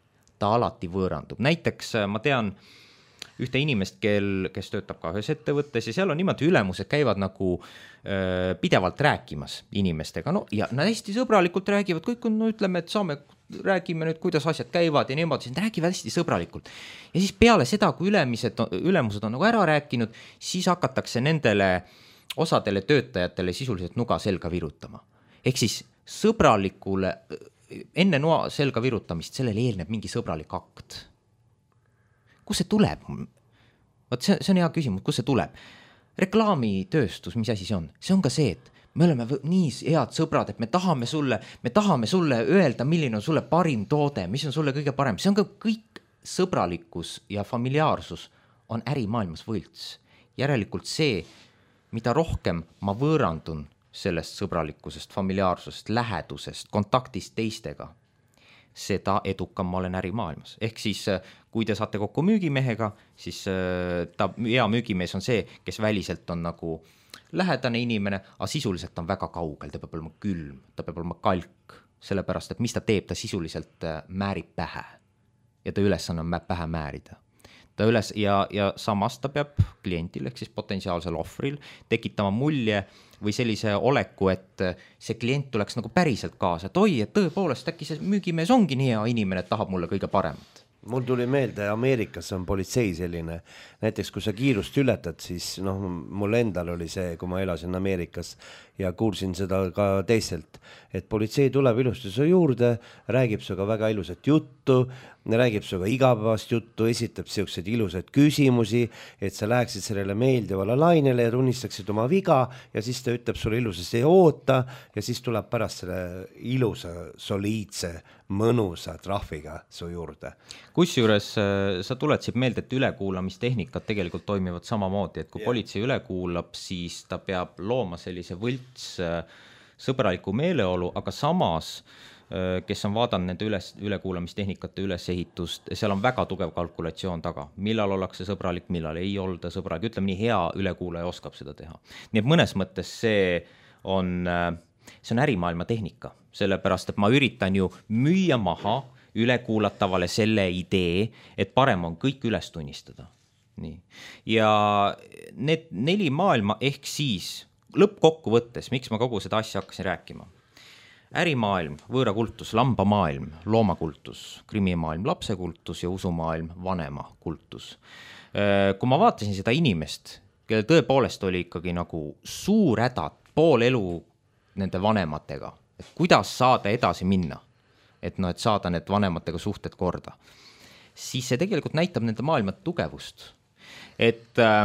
Speaker 2: Ta alati võõrandub. Näiteks ma tean ühte inimest, kel, kes töötab ka ühes ettevõttes ja seal on niimoodi ülemused käivad nagu öö, pidevalt rääkimas inimestega. No, ja nad hästi sõbralikult räägivad, kõik on, no ütleme, et saame, räägime nüüd, kuidas asjad käivad ja niimoodi, siis räägivad hästi sõbralikult. Ja siis peale seda, kui ülemised, ülemused on nagu ära rääkinud, siis hakatakse nendele osadele töötajatele sisuliselt nuga selga virutama. Ehk siis sõbralikule, enne noa selga virutamist, sellele eelneb mingi sõbralik akt. Kus see tuleb? Vaat see, see on hea küsimus, kus see tuleb? Reklaamitööstus, mis asi see on? See on ka see, et me oleme nii head sõbrad, et me tahame sulle, me tahame sulle öelda, milline on sulle parim toode, mis on sulle kõige parem. See on ka kõik sõbralikkus ja familiaarsus on ärimaailmas võlts. Järelikult see, mida rohkem ma võõrandun sellest sõbralikkusest, familiaarsusest, lähedusest, kontaktist teistega, seda edukam ma olen ärimaailmas. Ehk siis, kui te saate kokku müügimehega, siis ta, hea müügimees on see, kes väliselt on nagu lähedane inimene, aga sisuliselt on väga kaugel, ta peab olema külm, ta peab olema kalk, sellepärast, et mis ta teeb, ta sisuliselt määrib pähe ja ta ülesanne on pähe määrida. Ta üles ja, ja samas ta peab klientil ehk siis potentsiaalsel ohvril tekitama mulje või sellise oleku, et see klient tuleks nagu päriselt kaasa, et oi, et tõepoolest äkki see müügimees ongi nii hea inimene, et tahab mulle kõige paremat.
Speaker 1: Mul tuli meelde, Ameerikas on politsei selline, näiteks kui sa kiirust ületad, siis noh, mul endal oli see, kui ma elasin Ameerikas ja kuulsin seda ka teiselt, et politsei tuleb ilusti su juurde, räägib suga väga ilusat juttu, räägib suga igapäevast juttu, esitab siukseid ilusaid küsimusi, et sa läheksid sellele meeldivale lainele ja tunnistaksid oma viga ja siis ta ütleb sulle ilusasti oota ja siis tuleb pärast selle ilusa, soliidse, mõnusa trahviga su juurde.
Speaker 2: Kusjuures sa tuletsid meelde, et ülekuulamistehnikad tegelikult toimivad samamoodi, et kui yeah. politsei üle kuulab, siis ta peab looma sellise võlts sõbraliku meeleolu, aga samas kes on vaadanud nende üles, ülekuulamistehnikate ülesehitust, seal on väga tugev kalkulatsioon taga, millal ollakse sõbralik, millal ei olda sõbralik, ütleme nii, hea ülekuulaja oskab seda teha. Nii et mõnes mõttes see on, see on ärimaailma tehnika, sellepärast, et ma üritan ju müüa maha ülekuulatavale selle idee, et parem on kõik üles tunnistada. Nii. Ja need neli maailma ehk siis lõppkokku võttes, miks ma kogu seda asja hakkasin rääkima? Ärimaailm, võõrakultus, lambamaailm, loomakultus, krimimaailm, lapsekultus ja usumaailm, vanemakultus. Kui ma vaatasin seda inimest, kelle tõepoolest oli ikkagi nagu suur häda, pool elu nende vanematega, et kuidas saada edasi minna. et noh, et saada need vanematega suhted korda, siis see tegelikult näitab nende maailma tugevust. Et äh,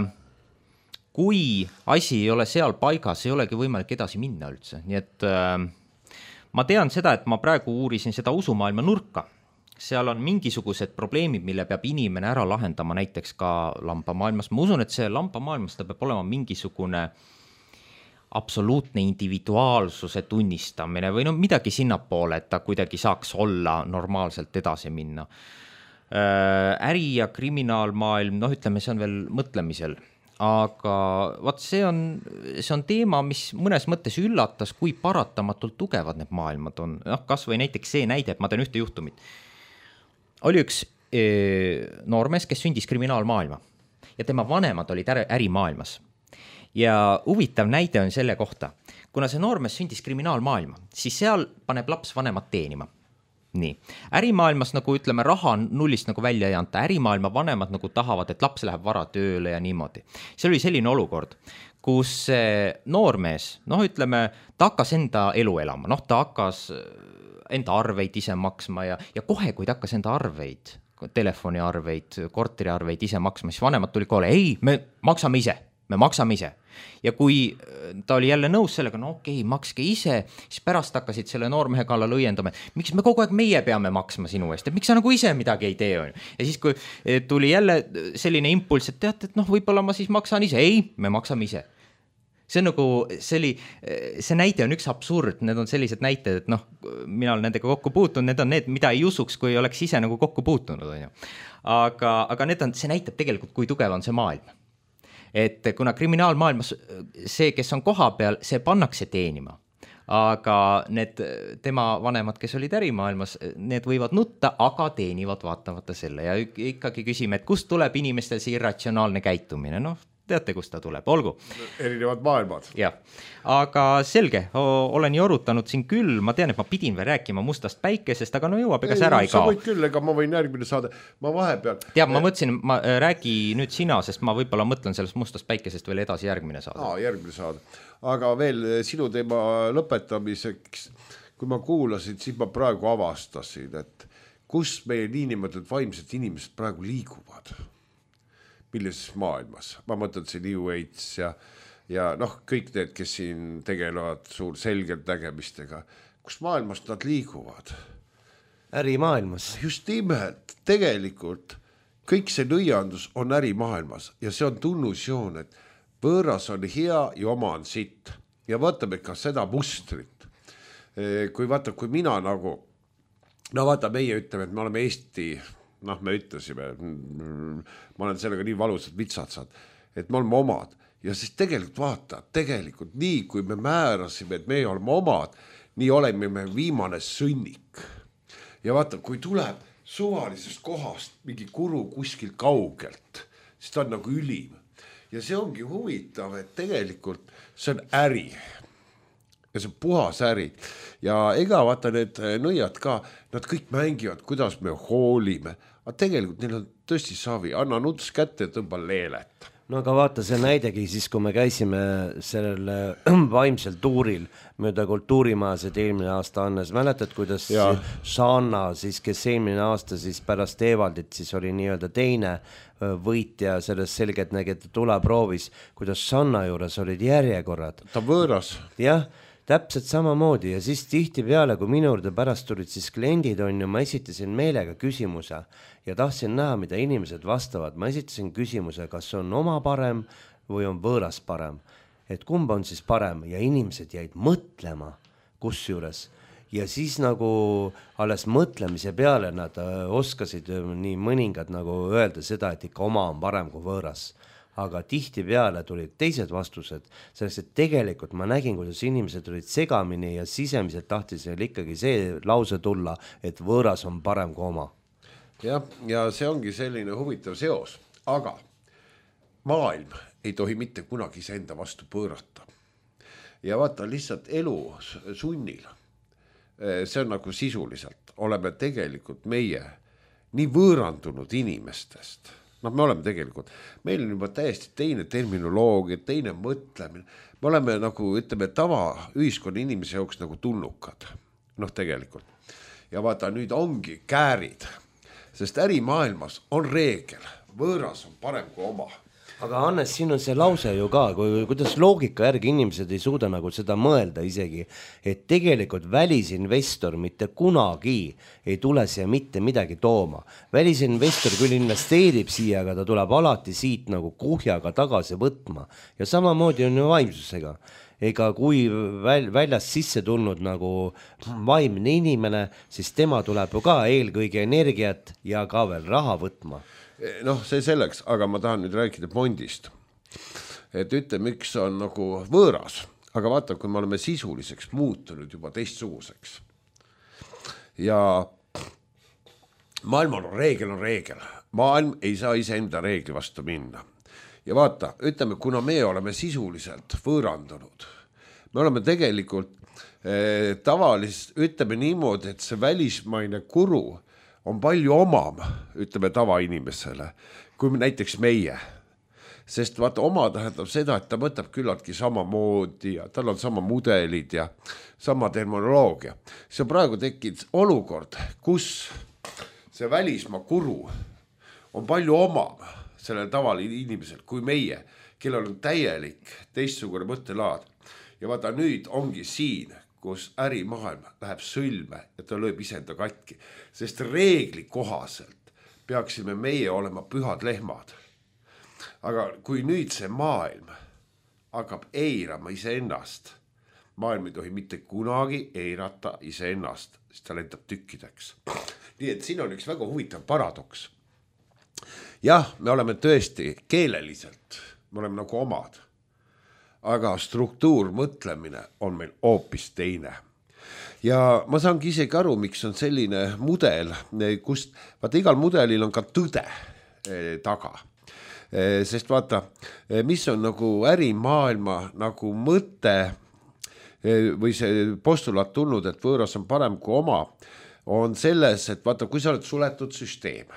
Speaker 2: kui asi ei ole seal paigas, ei olegi võimalik edasi minna üldse. Nii et äh, ma tean seda, et ma praegu uurisin seda usumaailma nurka. Seal on mingisugused probleemid, mille peab inimene ära lahendama näiteks ka lambamaailmas. Ma usun, et see lambamaailmas ta peab olema mingisugune absoluutne individuaalsuse tunnistamine või no midagi sinnapoole, et ta kuidagi saaks olla normaalselt edasi minna. Äri- ja kriminaalmaailm, noh ütleme, see on veel mõtlemisel, aga vaat see on, see on teema, mis mõnes mõttes üllatas, kui paratamatult tugevad need maailmad on. Noh, kas või näiteks see näide, et ma teen ühte juhtumit. Oli üks e, noormees, kes sündis kriminaalmaailma ja tema vanemad olid ärimaailmas. Ja huvitav näide on selle kohta, kuna see noormees sündis kriminaalmaailma, siis seal paneb laps vanemad teenima. Nii. Ärimaailmas nagu ütleme, raha nullist nagu välja ei anta, ärimaailma vanemad nagu tahavad, et laps läheb vara tööle ja niimoodi. See oli selline olukord, kus noormees, noh ütleme, ta hakkas enda elu elama, noh ta hakkas enda arveid ise maksma ja, ja kohe, kui ta hakkas enda arveid, telefoniarveid, korteriarveid ise maksma, siis vanemad tuli koole, ei, me maksame ise, me maksame ise. Ja kui ta oli jälle nõus sellega, no okei, makske ise, siis pärast hakkasid selle noormehe kallal õiendama, et miks me kogu aeg meie peame maksma sinu eest, et miks sa nagu ise midagi ei tee on. Ja siis, kui tuli jälle selline impulss, et teate, et noh, võib-olla ma siis maksan ise, ei, me maksame ise. See on nagu, see, oli, see näide on üks absurd, need on sellised näited, et noh, mina olen nendega kokku puutunud, need on need, mida ei usuks, kui oleks ise nagu kokku puutunud. On ju. Aga, aga need on, see näitab tegelikult, kui tugev on see maailm. Et kuna kriminaalmaailmas see, kes on koha peal, see pannakse teenima. Aga need tema vanemad, kes olid ärimaailmas, need võivad nutta, aga teenivad vaatamata selle. Ja ikkagi küsime, et kust tuleb inimestel see irratsionaalne käitumine? Noh, teate, kust ta tuleb, olgu.
Speaker 3: Erinevad maailmad.
Speaker 2: Jah, aga selge, olen jorutanud siin küll, ma tean, et ma pidin veel rääkima mustast päikesest, aga no jõuab, ega see ära ei kao.
Speaker 3: Sa võid küll, ega ma võin järgmine saada, ma vahepeal.
Speaker 2: Teab, ma mõtlesin, ma räägi nüüd sina, sest ma võib-olla mõtlen sellest mustast päikesest veel edasi järgmine saada.
Speaker 3: Aa, järgmine saada. Aga veel sinu teema lõpetamiseks, kui ma kuulasin, siis ma praegu avastasin, et kus meie niinimetatud vaimsed inimesed praegu liiguvad. Millises maailmas. Ma mõtlen see New Age ja, ja noh, kõik need, kes siin tegelevad suur selgelt nägemistega. Kus maailmas nad liiguvad?
Speaker 1: Ärimaailmas.
Speaker 3: Just nimelt, tegelikult kõik see nõiandus on ärimaailmas ja see on tunnusjoon, et võõras on hea ja oma on sitt. Ja vaatame ka seda mustrit. Kui vaata, kui mina nagu, no vaata, meie ütleme, et me oleme Eesti, noh, me ütlesime, ma olen sellega nii valusad vitsad saad, et me oleme omad. Ja siis tegelikult vaata, tegelikult nii, kui me määrasime, et me oleme omad, nii oleme me viimane sünnik. Ja vaata, kui tuleb suvalisest kohast mingi kuru kuskil kaugelt, siis ta on nagu ülim. Ja see ongi huvitav, et tegelikult see on äri. Ja see on puhas äri. Ja ega vaata need nõiad ka, nad kõik mängivad, kuidas me hoolime. Aga tegelikult neil on tõesti savi, anna nuts kätte ja tõmba leelet.
Speaker 1: No aga vaata see näidegi siis, kui me käisime sellel vaimsel tuuril mööda kultuurimajas, et eelmine aasta Annes, mäletad, kuidas ja. Sanna, siis, kes eelmine aasta siis pärast Evaldit, siis oli nii-öelda teine võitja selles selgelt nägi, et tuleproovis, kuidas Sanna juures olid järjekorrad.
Speaker 3: Ta võõras.
Speaker 1: Jah, täpselt samamoodi ja siis tihti peale, kui minu juurde pärast tulid siis kliendid on ju, ma esitasin meelega küsimuse ja tahtsin näha, mida inimesed vastavad. Ma esitasin küsimuse, kas on oma parem või on võõras parem. Et kumb on siis parem ja inimesed jäid mõtlema, kus juures. Ja siis nagu alles mõtlemise peale nad oskasid nii mõningad nagu öelda seda, et ikka oma on parem kui võõras. Aga tihti peale tulid teised vastused, selleks, et tegelikult ma nägin, kuidas inimesed tulid segamini ja sisemiselt tahtis neil ikkagi see lause tulla, et võõras on parem kui oma.
Speaker 3: Ja, ja see ongi selline huvitav seos, aga maailm ei tohi mitte kunagi enda vastu pöörata. Ja vaata lihtsalt elu sunnil, see on nagu sisuliselt, oleme tegelikult meie nii võõrandunud inimestest. No me oleme tegelikult, meil on juba täiesti teine terminoloogia, teine mõtlemine. Me oleme nagu, ütleme, tava ühiskonna inimese jaoks nagu tulnukad. Noh, tegelikult. ja vaata nüüd ongi käärid, sest ärimaailmas on reegel, võõras on parem kui oma.
Speaker 1: Aga Hannes, siin on see lause ju ka, kui, kuidas loogika järgi inimesed ei suuda nagu seda mõelda isegi, et tegelikult välisinvestor mitte kunagi ei tule siia mitte midagi tooma. Välisinvestor küll investeerib siia, aga ta tuleb alati siit nagu kuhjaga tagasi võtma ja samamoodi on ju vaimsusega. Ega kui väl, väljast sisse tulnud nagu vaimne inimene, siis tema tuleb ju ka eelkõige energiat ja ka veel raha võtma.
Speaker 3: Noh, see selleks, aga ma tahan nüüd rääkida Bondist. Et ütle, miks on nagu võõras, aga vaata, kui me oleme sisuliseks muutunud juba teistsuguseks. Ja maailmal on reegel on reegel. Maailm ei saa ise enda reegli vastu minna. Ja vaata, ütleme, kuna me oleme sisuliselt võõrandunud, me oleme tegelikult eh, tavalist, ütleme niimoodi, et see välismaine kuru on palju omam, ütleme tavainimesele, kui näiteks meie. Sest vaata, oma tähendab seda, et ta võtab küllaltki samamoodi ja tal on sama mudelid ja sama terminoloogia. See on praegu tekkinud olukord, kus see välismaa kuru on palju omam sellel tavali inimesel kui meie, kellel on täielik teistsugune mõttelaad. Ja vaata, nüüd ongi siin, kus ärimaailm läheb sõlme ja ta lööb isenda katki, sest reegli kohaselt peaksime meie olema pühad lehmad. Aga kui nüüd see maailm hakkab eirama iseennast, maailm ei tohi mitte kunagi eirata iseennast, siis ta lendab tükkideks. Nii et siin on üks väga huvitav paradoks. Jah, me oleme tõesti keeleliselt, me oleme nagu omad. Aga struktuur mõtlemine on meil hoopis teine. Ja ma saangi isegi aru, miks on selline mudel, kust, vaata igal mudelil on ka tõde taga. Sest vaata, mis on nagu ärimaailma nagu mõte või see postulaat tulnud, et võõras on parem kui oma, on selles, et vaata, kui sa oled suletud süsteem,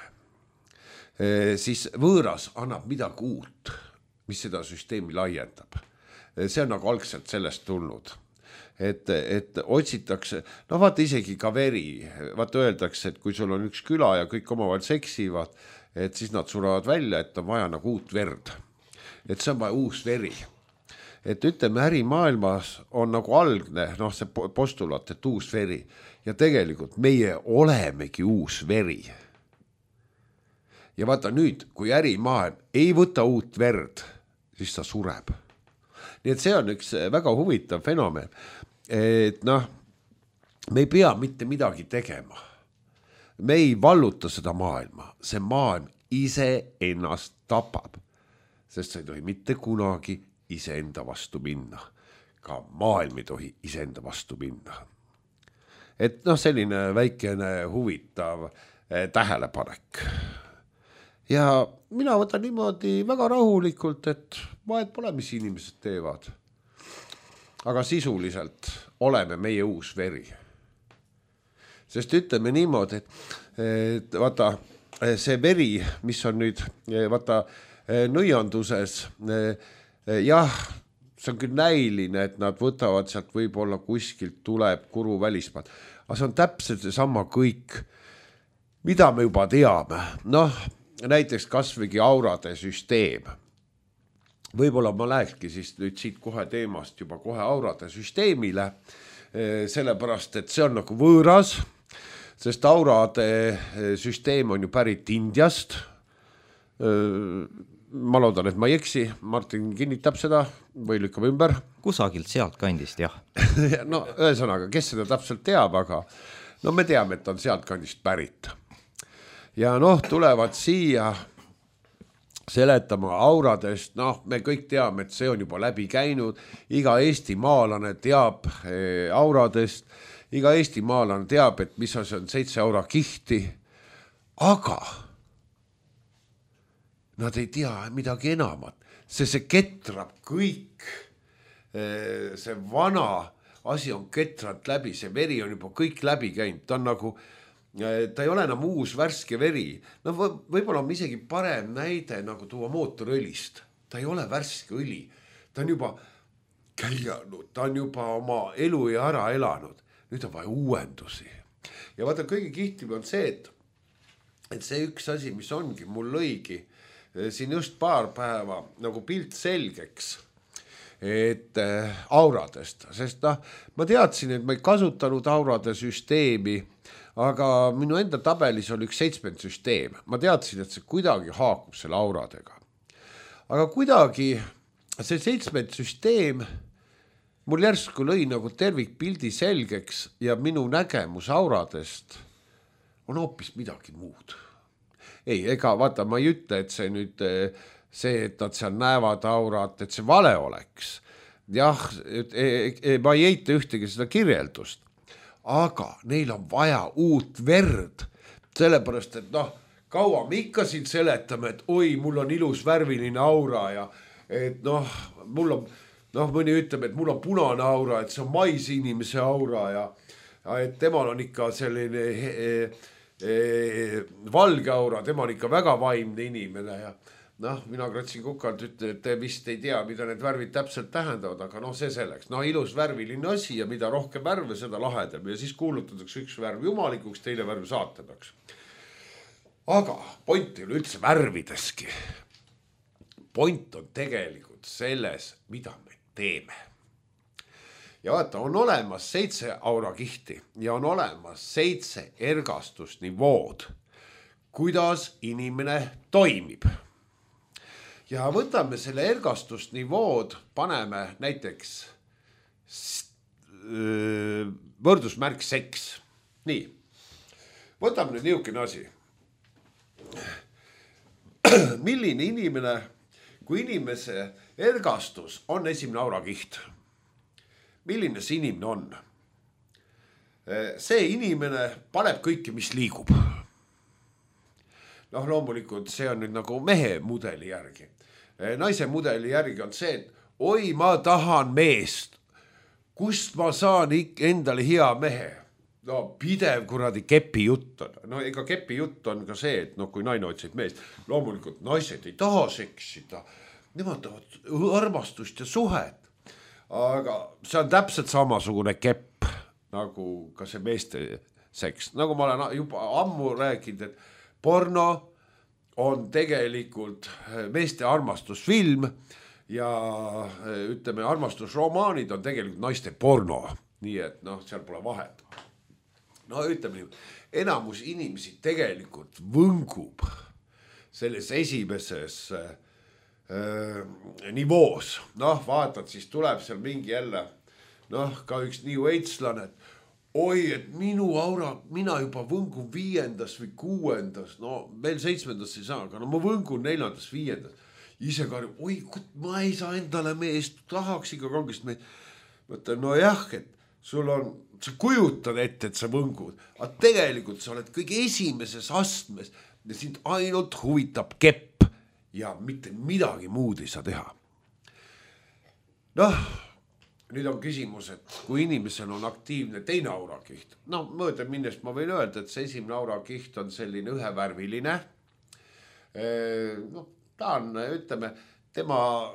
Speaker 3: siis võõras annab midagi uut, mis seda süsteemi laiendab. See on nagu algselt sellest tulnud, et, et otsitakse, no vaata isegi ka veri, vaata öeldakse, et kui sul on üks küla ja kõik omavahel seksivad, et siis nad surevad välja, et on vaja nagu uut verd, et see on vaja uus veri. Et ütleme, ärimaailmas on nagu algne, noh see postulaat, et uus veri ja tegelikult meie olemegi uus veri. Ja vaata nüüd, kui ärimaailm ei võta uut verd, siis ta sureb. Nii et see on üks väga huvitav fenomen, et noh, me ei pea mitte midagi tegema. Me ei valluta seda maailma, see maailm ise ennast tapab, sest see ei tohi mitte kunagi iseenda vastu minna. Ka maailm ei tohi iseenda vastu minna. Et noh, selline väikene huvitav eh, tähelepanek. Ja mina võtan niimoodi väga rahulikult, et vahet pole, mis inimesed teevad. Aga sisuliselt oleme meie uus veri. Sest ütleme niimoodi, et, et vaata, see veri, mis on nüüd vaata, nõianduses, jah, see on küll näiline, et nad võtavad sealt võib-olla kuskilt tuleb kuru välismaalt. Aga see on täpselt see sama kõik, mida me juba teame. Noh, näiteks kasvõigi aurade süsteem. Võib-olla ma lähekski siis nüüd siit kohe teemast juba kohe aurade süsteemile, sellepärast, et see on nagu võõras, sest aurade süsteem on ju pärit Indiast. Ma loodan, et ma ei eksi, Martin kinnitab seda või lükkab ümber.
Speaker 2: Kusagilt sealt kandist, jah.
Speaker 3: No ühesõnaga, kes seda täpselt teab, aga no me teame, et on sealt kandist pärit. Ja noh, tulevad siia seletama auradest, noh, me kõik teame, et see on juba läbi käinud, iga Eesti maalane teab eh, auradest, iga Eesti maalane teab, et mis on seitse aura kihti, aga nad ei tea midagi enamat, see see ketrab kõik, eh, see vana asi on ketralt läbi, see veri on juba kõik läbi käinud, ta on nagu ta ei ole enam uus värske veri. No võib-olla on isegi parem näide nagu tuua mootorõlist. Ta ei ole värske õli. Ta on juba käinud, ta on juba oma elu ja ära elanud. Nüüd on vaja uuendusi. ja vaata, kõige kihtim on see, et, et see üks asi, mis ongi, mul lõigi siin just paar päeva nagu pilt selgeks, et äh, auradest, sest noh, ma teadsin, et ma ei kasutanud aurade süsteemi, aga minu enda tabelis oli üks seitsmend süsteem. Ma teadsin, et see kuidagi haakub selle auradega. Aga kuidagi see seitsmend süsteem mul järsku lõi nagu tervikpildi selgeks ja minu nägemus auradest on hoopis midagi muud. Ei, ega vaata, ma ei ütle, et see nüüd see, et nad seal näevad aurat, et see vale oleks. Jah, et, e, ma ei eita ühtegi seda kirjeldust, aga neil on vaja uut verd, sellepärast, et noh, kaua me ikka siin seletame, et oi, mul on ilus värviline aura ja et noh, mul on, noh, mõni ütleb, et mul on punane aura, et see on mais inimese aura ja, ja et temal on ikka selline e, e, valge aura, tema on ikka väga vaimne inimene ja noh, mina kratsin kukalt, ütlen, et te vist ei tea, mida need värvid täpselt tähendavad, aga noh, see selleks. No ilus värviline asi ja mida rohkem värve, seda lahedam. Ja siis kuulutatakse üks värv jumalikuks, teine värv saatanaks. Aga point ei ole üldse värvideski. Point on tegelikult selles, mida me teeme. Ja vaata, on olemas seitse aurakihti ja on olemas seitse ergastusnivood, kuidas inimene toimib. Ja võtame selle ergastusnivood, paneme näiteks võrdusmärk seks. Nii, võtame nüüd niisugune asi. Milline inimene, kui inimese ergastus on esimene aurakiht, milline see inimene on? See inimene paneb kõike, mis liigub. Noh, loomulikult see on nüüd nagu mehe mudeli järgi. Naise mudeli järgi on see, et oi, ma tahan meest. Kust ma saan endale hea mehe? No pidev kuradi kepi jutt on. No ega kepi jutt on ka see, et no kui naine otsib meest, loomulikult naised ei taha seksida. Nemad tahavad armastust ja suhet. Aga see on täpselt samasugune kepp, nagu ka see meeste seks. Nagu ma olen juba ammu rääkinud, et porno on tegelikult meeste armastusfilm ja ütleme, armastusromaanid on tegelikult naiste porno. Nii et noh, seal pole vahet. No ütleme nii, enamus inimesi tegelikult võngub selles esimeses äh, nivoos. Noh, vaatad, siis tuleb seal mingi jälle, noh, ka üks New Age'lane, et oi, et minu aura, mina juba võngun viiendas või kuuendas, no veel seitsmendas ei saa, aga no ma võngun neljandas, viiendas. Ise ka, oi, ma ei saa endale meest, tahaks ikka kangist meest. Mõtlen, no jah, et sul on, sa kujutad ette, et sa võngud, aga tegelikult sa oled kõige esimeses astmes ja sind ainult huvitab kepp ja mitte midagi muud ei saa teha. Noh, nüüd on küsimus, et kui inimesel on aktiivne teine aurakiht, no mõõde minnest ma võin öelda, et see esimene aurakiht on selline ühevärviline. No, ta on, ütleme, tema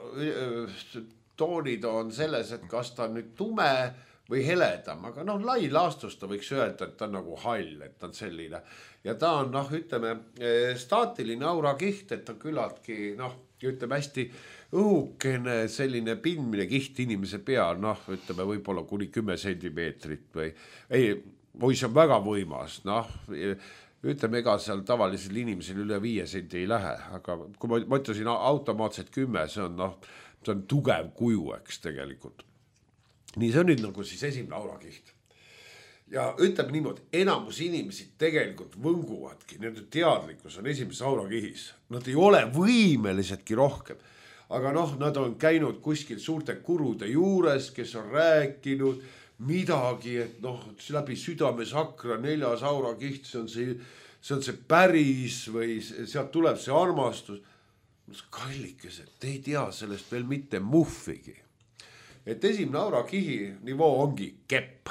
Speaker 3: toonid on selles, et kas ta on nüüd tume või heledam, aga noh, lai laastus ta võiks öelda, et ta on nagu hall, et ta on selline. Ja ta on, noh, ütleme, staatiline aurakiht, et ta küllaltki, noh, ütleme hästi õhukene selline pindmine kiht inimese peal, noh, ütleme võib-olla kuni kümme sentimeetrit või ei, või see on väga võimas, noh, ütleme, ega seal tavalisel inimesel üle viie sendi ei lähe, aga kui ma mõtlesin automaatselt kümme, see on, noh, see on tugev kuju, eks tegelikult. Nii see on nüüd nagu siis esimene aurakiht. Ja ütleme niimoodi, enamus inimesi tegelikult võnguvadki, nende teadlikkus on esimeses aurakihis. Nad ei ole võimelisedki rohkem. Aga noh, nad on käinud kuskil suurte kurude juures, kes on rääkinud midagi, et noh, läbi südamesakra neljas aurakiht, see on see, see on see päris või sealt tuleb see armastus. Kallikesed, te ei tea sellest veel mitte muhvigi. Et esimene aurakihi nivoo ongi kepp.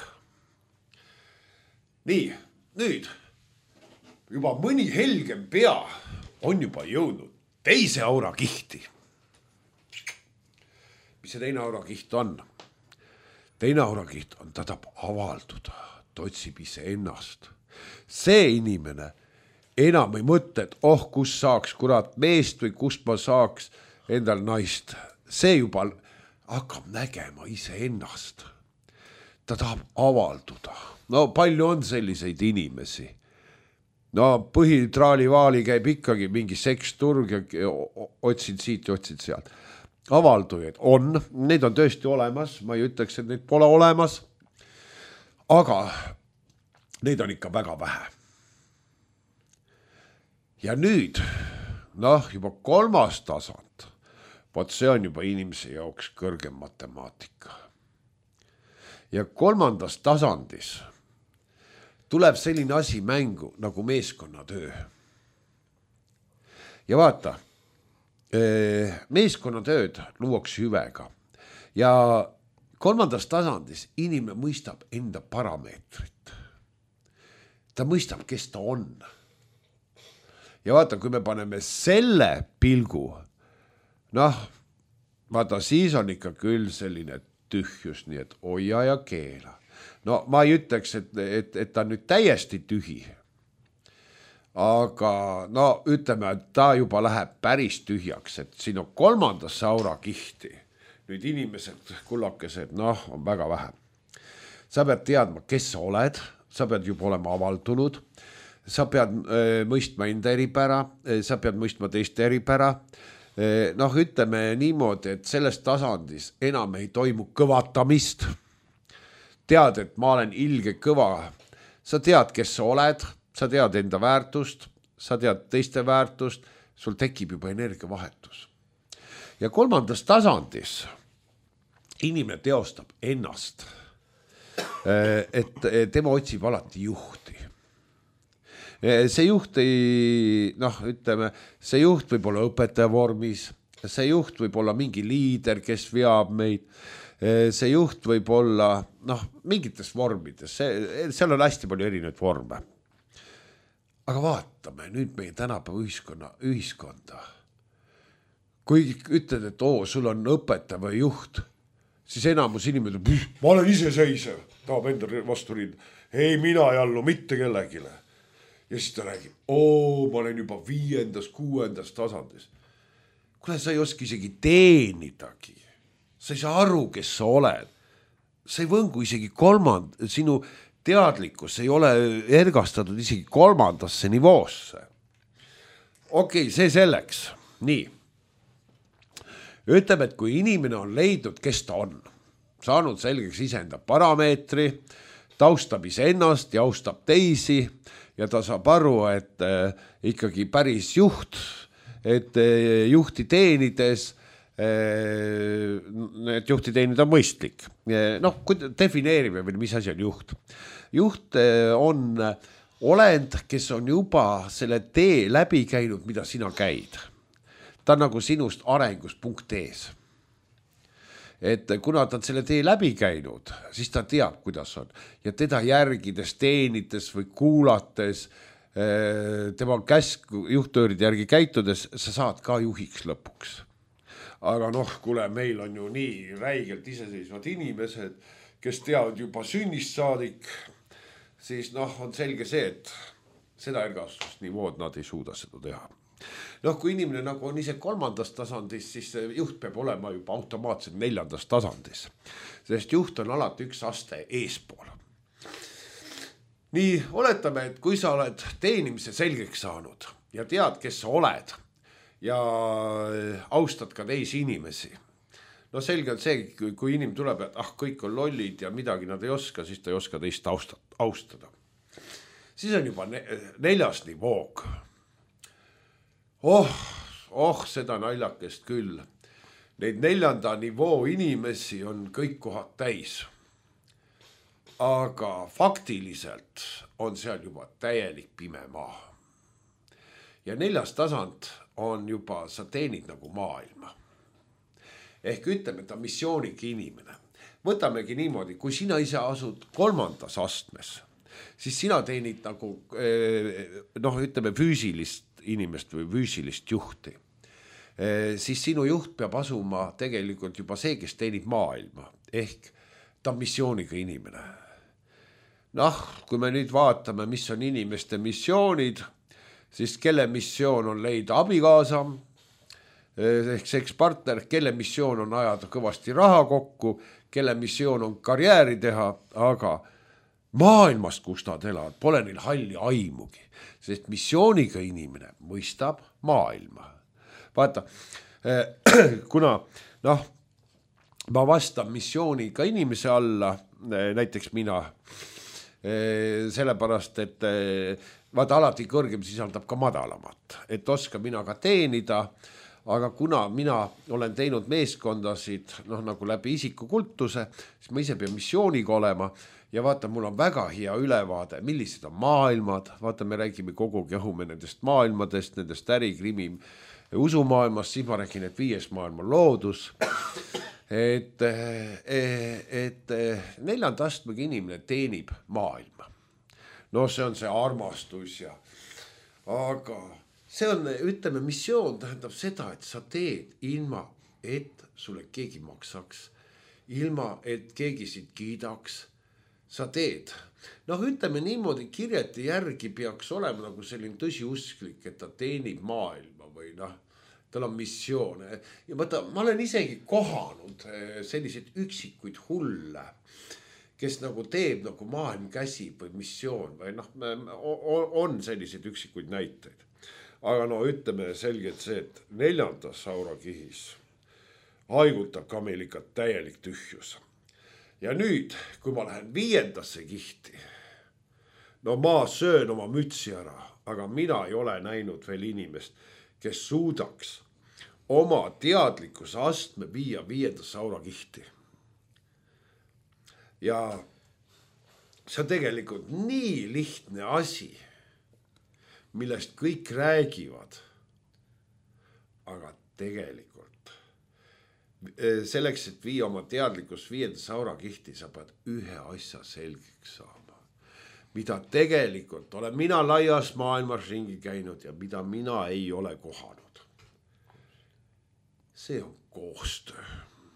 Speaker 3: Nii, nüüd juba mõni helgem pea on juba jõudnud teise aurakihti. Mis see teine aurakiht on? Teine aurakiht on, ta tahab avalduda. ta otsib ise ennast. See inimene enam ei mõtle, et oh, kus saaks kurat meest või kust ma saaks endal naist. See juba hakkab nägema ise ennast. Ta tahab avalduda. No palju on selliseid inimesi. No põhitraalivaali käib ikkagi mingi seksturg ja otsid siit ja otsid sealt. Avaldujaid on, neid on tõesti olemas, ma ei ütleks, et neid pole olemas, aga neid on ikka väga vähe. Ja nüüd, noh, juba kolmas tasand, vaat see on juba inimese jaoks kõrgem matemaatika. Ja kolmandas tasandis tuleb selline asi mängu nagu meeskonnatöö. Ja vaata, meeskonnatööd luuakse hüvega ja kolmandas tasandis inimene mõistab enda parameetrit. Ta mõistab, kes ta on. Ja vaata, kui me paneme selle pilgu, noh, vaata, siis on ikka küll selline tühjus, nii et hoia ja keela. No ma ei ütleks, et, et, et ta nüüd täiesti tühi, aga no ütleme, et ta juba läheb päris tühjaks, et siin on kolmandasse aura kihti. Nüüd inimesed, kullakesed, noh, on väga vähe. Sa pead teadma, kes sa oled, sa pead juba olema avaldunud, sa pead äh, mõistma enda eripära, sa pead mõistma teiste eripära. Noh, ütleme niimoodi, et selles tasandis enam ei toimu kõvatamist. Tead, et ma olen ilge kõva. Sa tead, kes sa oled, sa tead enda väärtust, sa tead teiste väärtust, sul tekib juba energiavahetus. Ja kolmandas tasandis inimene teostab ennast, et tema otsib alati juhti. See juht ei, noh, ütleme, see juht võib olla õpetaja vormis, see juht võib olla mingi liider, kes veab meid, see juht võib olla, noh, mingites vormides, see, seal on hästi palju erinevaid vorme. Aga vaatame nüüd meie tänapäeva ühiskonna, ühiskonda. Kui ütled, et oo, sul on õpetaja või juht, siis enamus inimene, ma olen iseseisev, tahab enda vastu rinda. Ei, mina ei allu mitte kellegile. Ja siis ta räägib, oo, ma olen juba viiendas, kuuendas tasandis. Kule, sa ei oska isegi teenidagi. Sa ei saa aru, kes sa oled. Sa ei võngu isegi kolmand, sinu teadlikkus ei ole ergastatud isegi kolmandasse nivoosse. Okei, see selleks. Nii. Ütleme, et kui inimene on leidnud, kes ta on, saanud selgeks iseenda parameetri, taustab iseennast ja austab teisi ja ta saab aru, et äh, ikkagi päris juht, et äh, juhti teenides, äh, et juhti teenida on mõistlik. Noh, defineerime veel, mis asi on juht. Juht äh, on olend, kes on juba selle tee läbi käinud, mida sina käid. Ta on nagu sinust arengus punkt ees. Et kuna ta on selle tee läbi käinud, siis ta teab, kuidas on. Ja teda järgides, teenides või kuulates, tema käsk juhttööride järgi käitudes, sa saad ka juhiks lõpuks. Aga noh, kuule, meil on ju nii räigelt iseseisvad inimesed, kes teavad juba sünnist saadik, siis noh, on selge see, et seda ergastust niimoodi nad ei suuda seda teha. Noh, kui inimene nagu on ise kolmandas tasandis, siis juht peab olema juba automaatselt neljandas tasandis. Sest juht on alati üks aste eespool. Nii, oletame, et kui sa oled teenimise selgeks saanud ja tead, kes sa oled ja austad ka teisi inimesi. No selge on see, kui inimene tuleb, et ah, kõik on lollid ja midagi nad ei oska, siis ta ei oska teist austada. Siis on juba neljas nivoog. Oh, oh, seda naljakest küll. Neid neljanda nivoo inimesi on kõik kohad täis. Aga faktiliselt on seal juba täielik pime maa. Ja neljas tasand on juba, sa teenid nagu maailma. Ehk ütleme, et on missioonigi inimene. Võtamegi niimoodi, kui sina ise asud kolmandas astmes, siis sina teenid nagu, noh, ütleme füüsilist inimest või füüsilist juhti, siis sinu juht peab asuma tegelikult juba see, kes teenib maailma, ehk ta on missiooniga inimene. noh, kui me nüüd vaatame, mis on inimeste missioonid, siis kelle missioon on leida abikaasa, ehk sekspartner, kelle missioon on ajada kõvasti raha kokku, kelle missioon on karjääri teha, aga maailmast, kus nad elavad, pole neil halli aimugi, sest missiooniga inimene mõistab maailma. Vaata, kuna noh, ma vastan missiooniga inimese alla, näiteks mina, sellepärast, et vaata alati kõrgem sisaldab ka madalamat, et oska mina ka teenida, aga kuna mina olen teinud meeskondasid noh, nagu läbi isikukultuse, siis ma ise pean missiooniga olema ja vaata, mul on väga hea ülevaade, millised on maailmad, vaata, me räägime kogu jahume nendest maailmadest, nendest ärikrimi usumaailmast, siis ma räägin, et viies maailm on loodus, et, et neljanda astmega inimene teenib maailma. No see on see armastus ja, aga see on, ütleme, missioon tähendab seda, et sa teed ilma, et sulle keegi maksaks, ilma, et keegi siit kiidaks, sa teed. Noh, ütleme niimoodi, kirjete järgi peaks olema nagu selline tõsiusklik, et ta teenib maailma või noh, tal on missioon. Ja vaata, ma olen isegi kohanud selliseid üksikuid hulle, kes nagu teeb nagu maailm käsib või missioon või noh, on selliseid üksikuid näiteid. Aga no ütleme selgelt see, et neljandas aurakihis haigutab ka meil ikka täielik tühjus. Ja nüüd, kui ma lähen viiendasse kihti, no ma söön oma mütsi ära, aga mina ei ole näinud veel inimest, kes suudaks oma teadlikkuse astme viia viiendasse aurakihti. Ja see on tegelikult nii lihtne asi, millest kõik räägivad, aga tegelikult selleks, et viia oma teadlikkus viiendasse aurakihti, sa pead ühe asja selgeks saama, mida tegelikult olen mina laias maailmas ringi käinud ja mida mina ei ole kohanud. See on koostöö.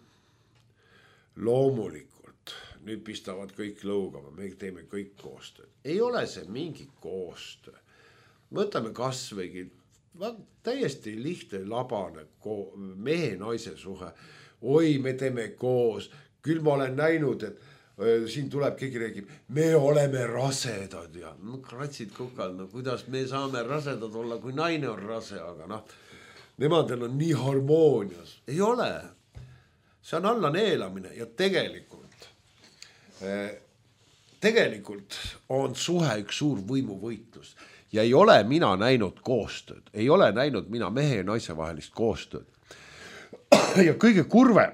Speaker 3: Loomulikult, nüüd pistavad kõik lõugama, me teeme kõik koostööd. Ei ole see mingi koostöö. Võtame kasvõigi täiesti lihtne labane mehe naise suhe. Oi, me teeme koos. Küll ma olen näinud, et siin tuleb keegi räägib, me oleme rasedad ja no, kratsid kukal, no kuidas me saame rasedad olla, kui naine on rase, aga noh, nemadel on nii harmoonias. Ei ole. See on alla neelamine ja tegelikult, tegelikult on suhe üks suur võimuvõitlus. Ja ei ole mina näinud koostööd, ei ole näinud mina mehe ja naise vahelist koostööd. Ja kõige kurvem,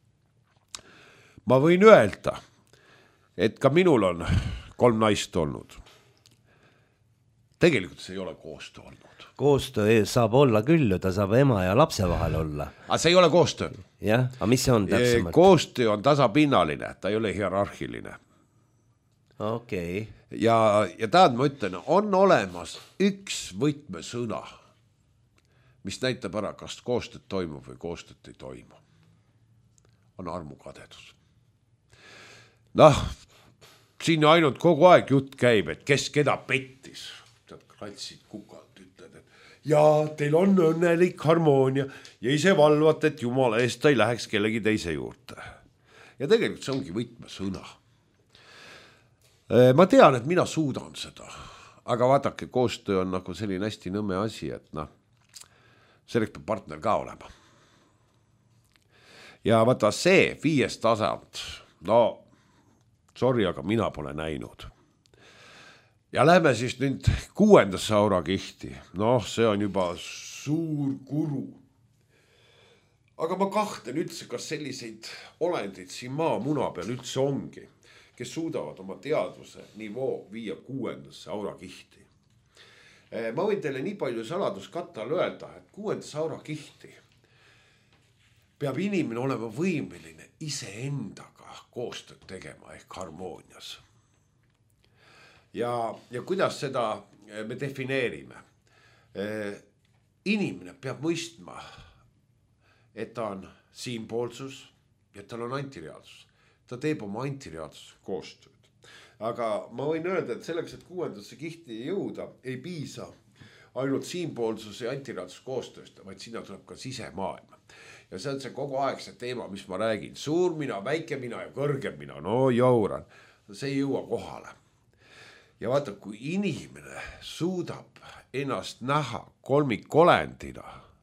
Speaker 3: ma võin öelda, et ka minul on kolm naist olnud. Tegelikult see ei ole koostöö olnud.
Speaker 1: Koostöö saab olla küll, ta saab ema ja lapse vahel olla.
Speaker 3: Aga see ei ole koostöö.
Speaker 1: Jah, aga mis see on täpsemalt?
Speaker 3: Koostöö on tasapinnaline, ta ei ole hierarhiline.
Speaker 1: Okei. Okay.
Speaker 3: Ja, ja tahad ma ütlen, on olemas üks võtmesõna, mis näitab ära, kas koostööd toimub või koostööd ei toimu. On armukadedus. Noh, siin ainult kogu aeg jutt käib, et kes keda pettis. Tead, kratsid kukalt, ütled, et ja teil on õnnelik harmoonia ja ise valvate, et jumala eest ta ei läheks kellegi teise juurde. Ja tegelikult see ongi võtmesõna. Ma tean, et mina suudan seda, aga vaadake, koostöö on nagu selline hästi nõmme asi, et noh, selleks peab partner ka olema. Ja vaata see viies tasand, no sorry, aga mina pole näinud. Ja lähme siis nüüd kuuendasse aurakihti, noh, see on juba suur kuru. Aga ma kahtlen üldse, kas selliseid olendid siin maa muna peal üldse ongi, kes suudavad oma teadvuse nivoo viia kuuendasse aurakihti. Ma võin teile nii palju saladuskattal öelda, et kuuendasse aurakihti peab inimene olema võimeline iseendaga koostööd tegema ehk harmoonias. Ja, ja kuidas seda me defineerime? Inimene peab mõistma, et ta on siinpoolsus ja tal on antireaalsus. Ta teeb oma antireaalsus koostööd. aga ma võin öelda, et selleks, et kuuendasse kihti jõuda, ei piisa ainult siinpoolsuse ja antiraadsuse koostööst, vaid sinna tuleb ka sisemaailma. Ja see on see kogu aeg see teema, mis ma räägin. Suur mina, väike mina ja kõrgem mina. No jauran. See ei jõua kohale. Ja vaata, kui inimene suudab ennast näha kolmikolendina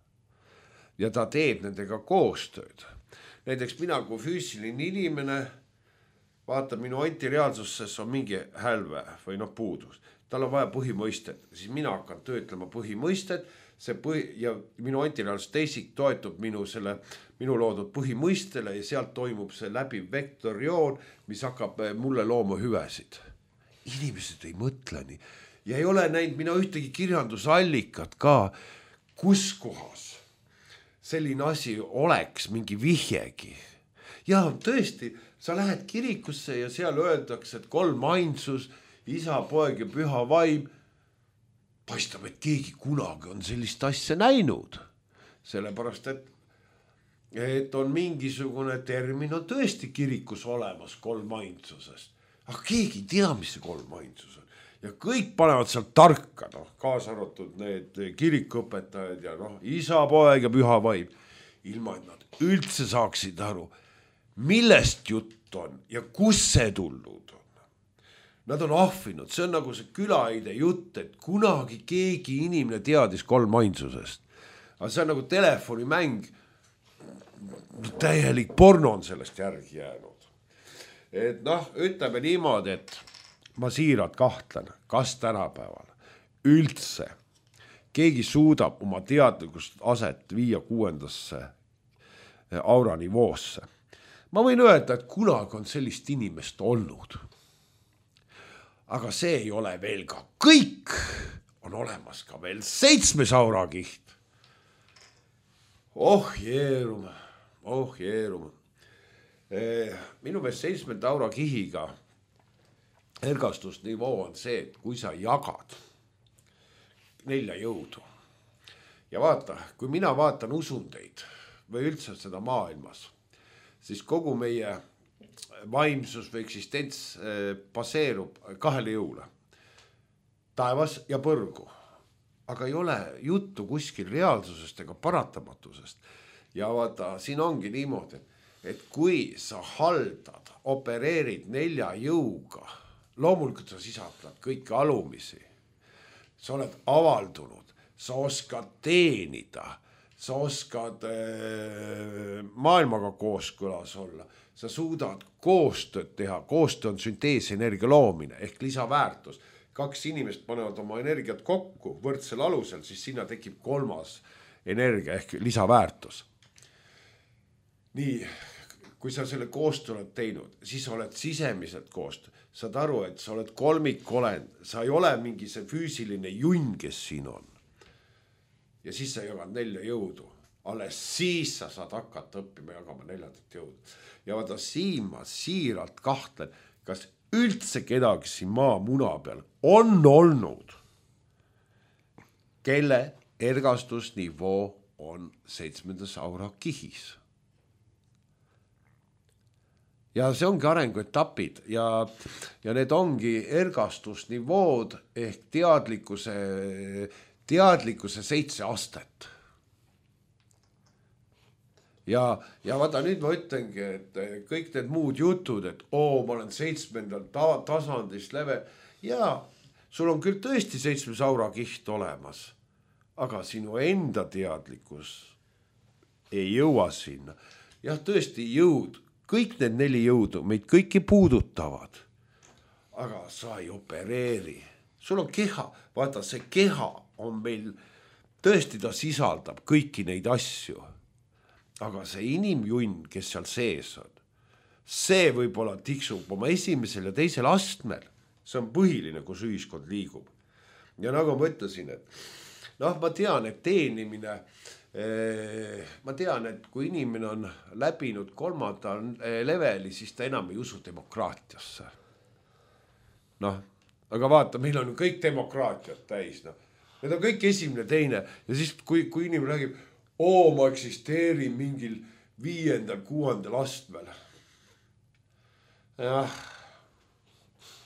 Speaker 3: ja ta teeb nendega koostööd. Näiteks mina kui füüsiline inimene, vaata minu antireaalsuses on mingi hälve või noh puudus. Tal on vaja põhimõistet, siis mina hakkan töötlema põhimõistet see põhi, ja minu antireaalsus teisik toetub minu, selle, minu loodud põhimõistele ja sealt toimub see läbi vektorjoon, mis hakkab mulle looma hüvesid. Inimesed ei mõtle nii ja ei ole näinud mina ühtegi kirjandusallikat ka, kus kohas selline asi oleks mingi vihjegi. Ja tõesti, sa lähed kirikusse ja seal öeldakse, et kolm ainsus, isa, poeg ja püha vaim, paistab, et keegi kunagi on sellist asja näinud. Sellepärast, et, et on mingisugune termin on tõesti kirikus olemas kolm ainsusest. Aga keegi ei tea, mis see kolm ainsus on. Ja kõik panevad sealt tarka, noh, kaasa arvatud need kirikuõpetajad ja noh, isa, poeg ja püha vaim. Ilma, et nad üldse saaksid aru, millest jutt on ja kus see tulnud on. Nad on ahvinud, see on nagu see külaide jutt, et kunagi keegi inimene teadis kolm ainsusest. Aga see on nagu telefonimäng, täielik porno on sellest järgi jäänud. Et noh, ütleme niimoodi, et ma siiralt kahtlen, kas tänapäeval üldse keegi suudab oma teadlikust aset viia kuuendasse aura nivoosse. Ma võin öelda, et kunagi on sellist inimest olnud. Aga see ei ole veel ka kõik. On olemas ka veel seitsmes aurakiht. Oh jeerum, oh jeerum. Minu meelest seitsmenda aurakihiga ergastusnivoo on see, et kui sa jagad nelja jõudu ja vaata, kui mina vaatan usundeid või üldse seda maailmas, siis kogu meie vaimsus või eksistents baseerub kahele jõule. Taevas ja põrgu. Aga ei ole juttu kuskil reaalsusest ega paratamatusest. Ja vaata, siin ongi niimoodi, et kui sa haldad, opereerid nelja jõuga, loomulikult sa sisaldad kõiki alumisi, sa oled avaldunud, sa oskad teenida, sa oskad äh, maailmaga kooskõlas olla, sa suudad koostööd teha, koostöö on sünteesenergia loomine ehk lisaväärtus. Kaks inimest panevad oma energiat kokku võrdsel alusel, siis sinna tekib kolmas energia ehk lisaväärtus. Nii, kui sa selle koostöö oled teinud, siis oled sisemiselt koostöö. Saad aru, et sa oled kolmikolend, sa ei ole mingi see füüsiline junn, kes siin on. Ja siis sa jagad nelja jõudu. Alles siis sa saad hakata õppima jagama neljandat jõudu. Ja vaata siin ma siiralt kahtlen, kas üldse kedagi siin maa muna peal on olnud, kelle ergastusnivoo on seitsmendas aura kihis. Ja see ongi arenguetapid ja, ja need ongi ergastusnivood ehk teadlikkuse, teadlikkuse seitse astet. Ja, ja vaata nüüd ma ütlengi, et kõik need muud jutud, et oo, ma olen seitsmendal ta- tasandist leve. Ja sul on küll tõesti seitsmes aurakiht olemas, aga sinu enda teadlikkus ei jõua sinna. Jah, tõesti jõud. Kõik need neli jõudu meid kõiki puudutavad, aga sa ei opereeri. Sul on keha, vaata see keha on meil, tõesti ta sisaldab kõiki neid asju, aga see inimjunn, kes seal sees on, see võib-olla tiksub oma esimesel ja teisel astmel, see on põhiline, kus ühiskond liigub. Ja nagu ma ütlesin, et noh, ma tean, et teenimine, ma tean, et kui inimene on läbinud kolmandal leveli, siis ta enam ei usu demokraatiasse. Noh, aga vaata, meil on kõik demokraatiat täis. No. Need on kõik esimene, teine. Ja siis, kui, kui inimene räägib, oo, ma eksisteerin mingil viiendal, kuuendal astmel. Jah.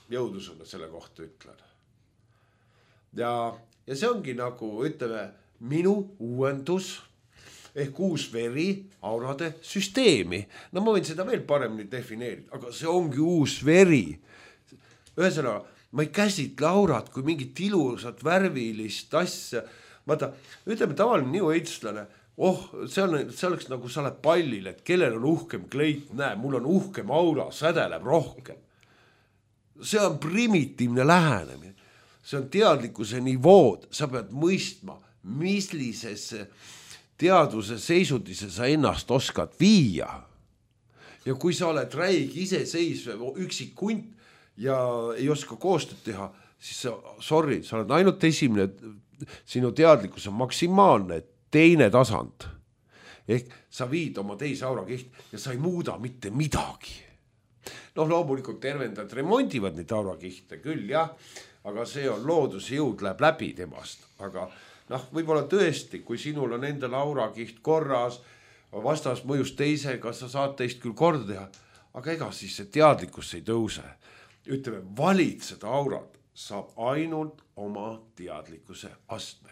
Speaker 3: jõudu sulle selle kohta ütlen. Ja, ja see ongi nagu, ütleme, minu uuendus ehk uus veri aurade süsteemi. No ma võin seda veel paremini defineerida, aga see ongi uus veri. Ühesõnaga, ma ei käsitle aurat kui mingit ilusat värvilist asja. Vaata, ütleme tavaline New Age-lane, oh, see, on, see oleks nagu sa oled pallil, et kellel on uhkem kleit, näe, mul on uhkem aura, sädeleb rohkem. See on primitiivne lähenemine. See on teadlikkuse nivood, sa pead mõistma, millisesse teadvuse seisundisse sa ennast oskad viia. Ja kui sa oled räig iseseisv üksik kunt ja ei oska koostööd teha, siis sa, sorry, sa oled ainult esimene, sinu teadlikkus on maksimaalne teine tasand. Ehk sa viid oma teise aurakiht ja sa ei muuda mitte midagi. Noh, loomulikult tervendad remondivad neid aurakihte küll, jah, aga see on looduse jõud läheb läbi temast, aga noh, võib-olla tõesti, kui sinul on endal aurakiht korras, vastas mõjus teisega, sa saad teist küll korda teha, aga ega siis see teadlikkus ei tõuse. Ütleme, valid seda aurat saab ainult oma teadlikkuse astmega.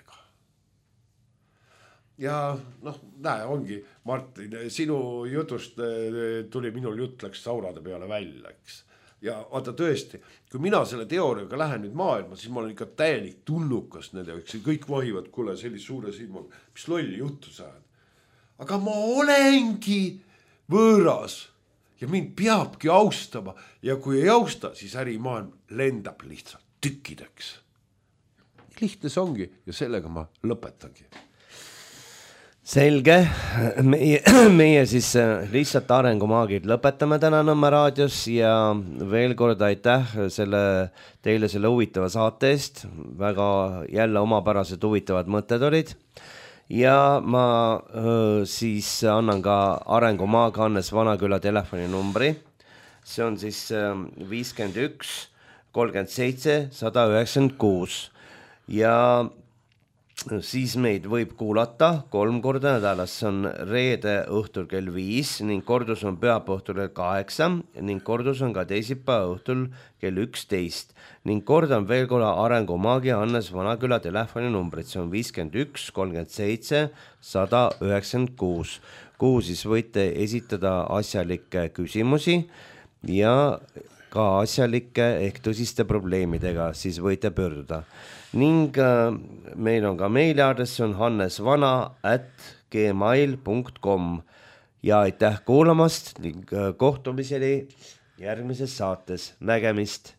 Speaker 3: Ja noh, näe, ongi, Martin, sinu jutust tuli minul jutt läks aurade peale välja, eks. Ja vaata tõesti, kui mina selle teooriaga lähen nüüd maailma, siis ma olen ikka täielik tulnukas nende, eks kõik vahivad, kuule, sellise suure silmaga, mis lolli juttu saad. Aga ma olengi võõras ja mind peabki austama ja kui ei austa, siis ärimaailm lendab lihtsalt tükkideks. Lihtne see ongi ja sellega ma lõpetangi.
Speaker 1: Selge, meie, meie siis lihtsalt arengumaagid lõpetame täna Nõmme raadios ja veel kord aitäh selle, teile selle huvitava saate eest, väga jälle omapärased huvitavad mõtted olid ja ma öö, siis annan ka arengumaag Hannes Vanaküla telefoninumbri, see on siis viiskümmend üks kolmkümmend seitse sada üheksakümmend kuus ja siis meid võib kuulata kolm korda nädalas, see on reede õhtul kell viis ning kordus on pühapäeva õhtul kell kaheksa ning kordus on ka teisipäeva õhtul kell üksteist ning kordan veel korra arengumaagi Hannes Vanaküla telefoninumbrit, see on viiskümmend üks kolmkümmend seitse sada üheksakümmend kuus, kuhu siis võite esitada asjalikke küsimusi ja ka asjalike ehk tõsiste probleemidega siis võite pöörduda. Ning äh, meil on ka meiliaadress, see on hannesvana at gmail punkt com ja aitäh kuulamast ning äh, kohtumiseni järgmises saates. Nägemist!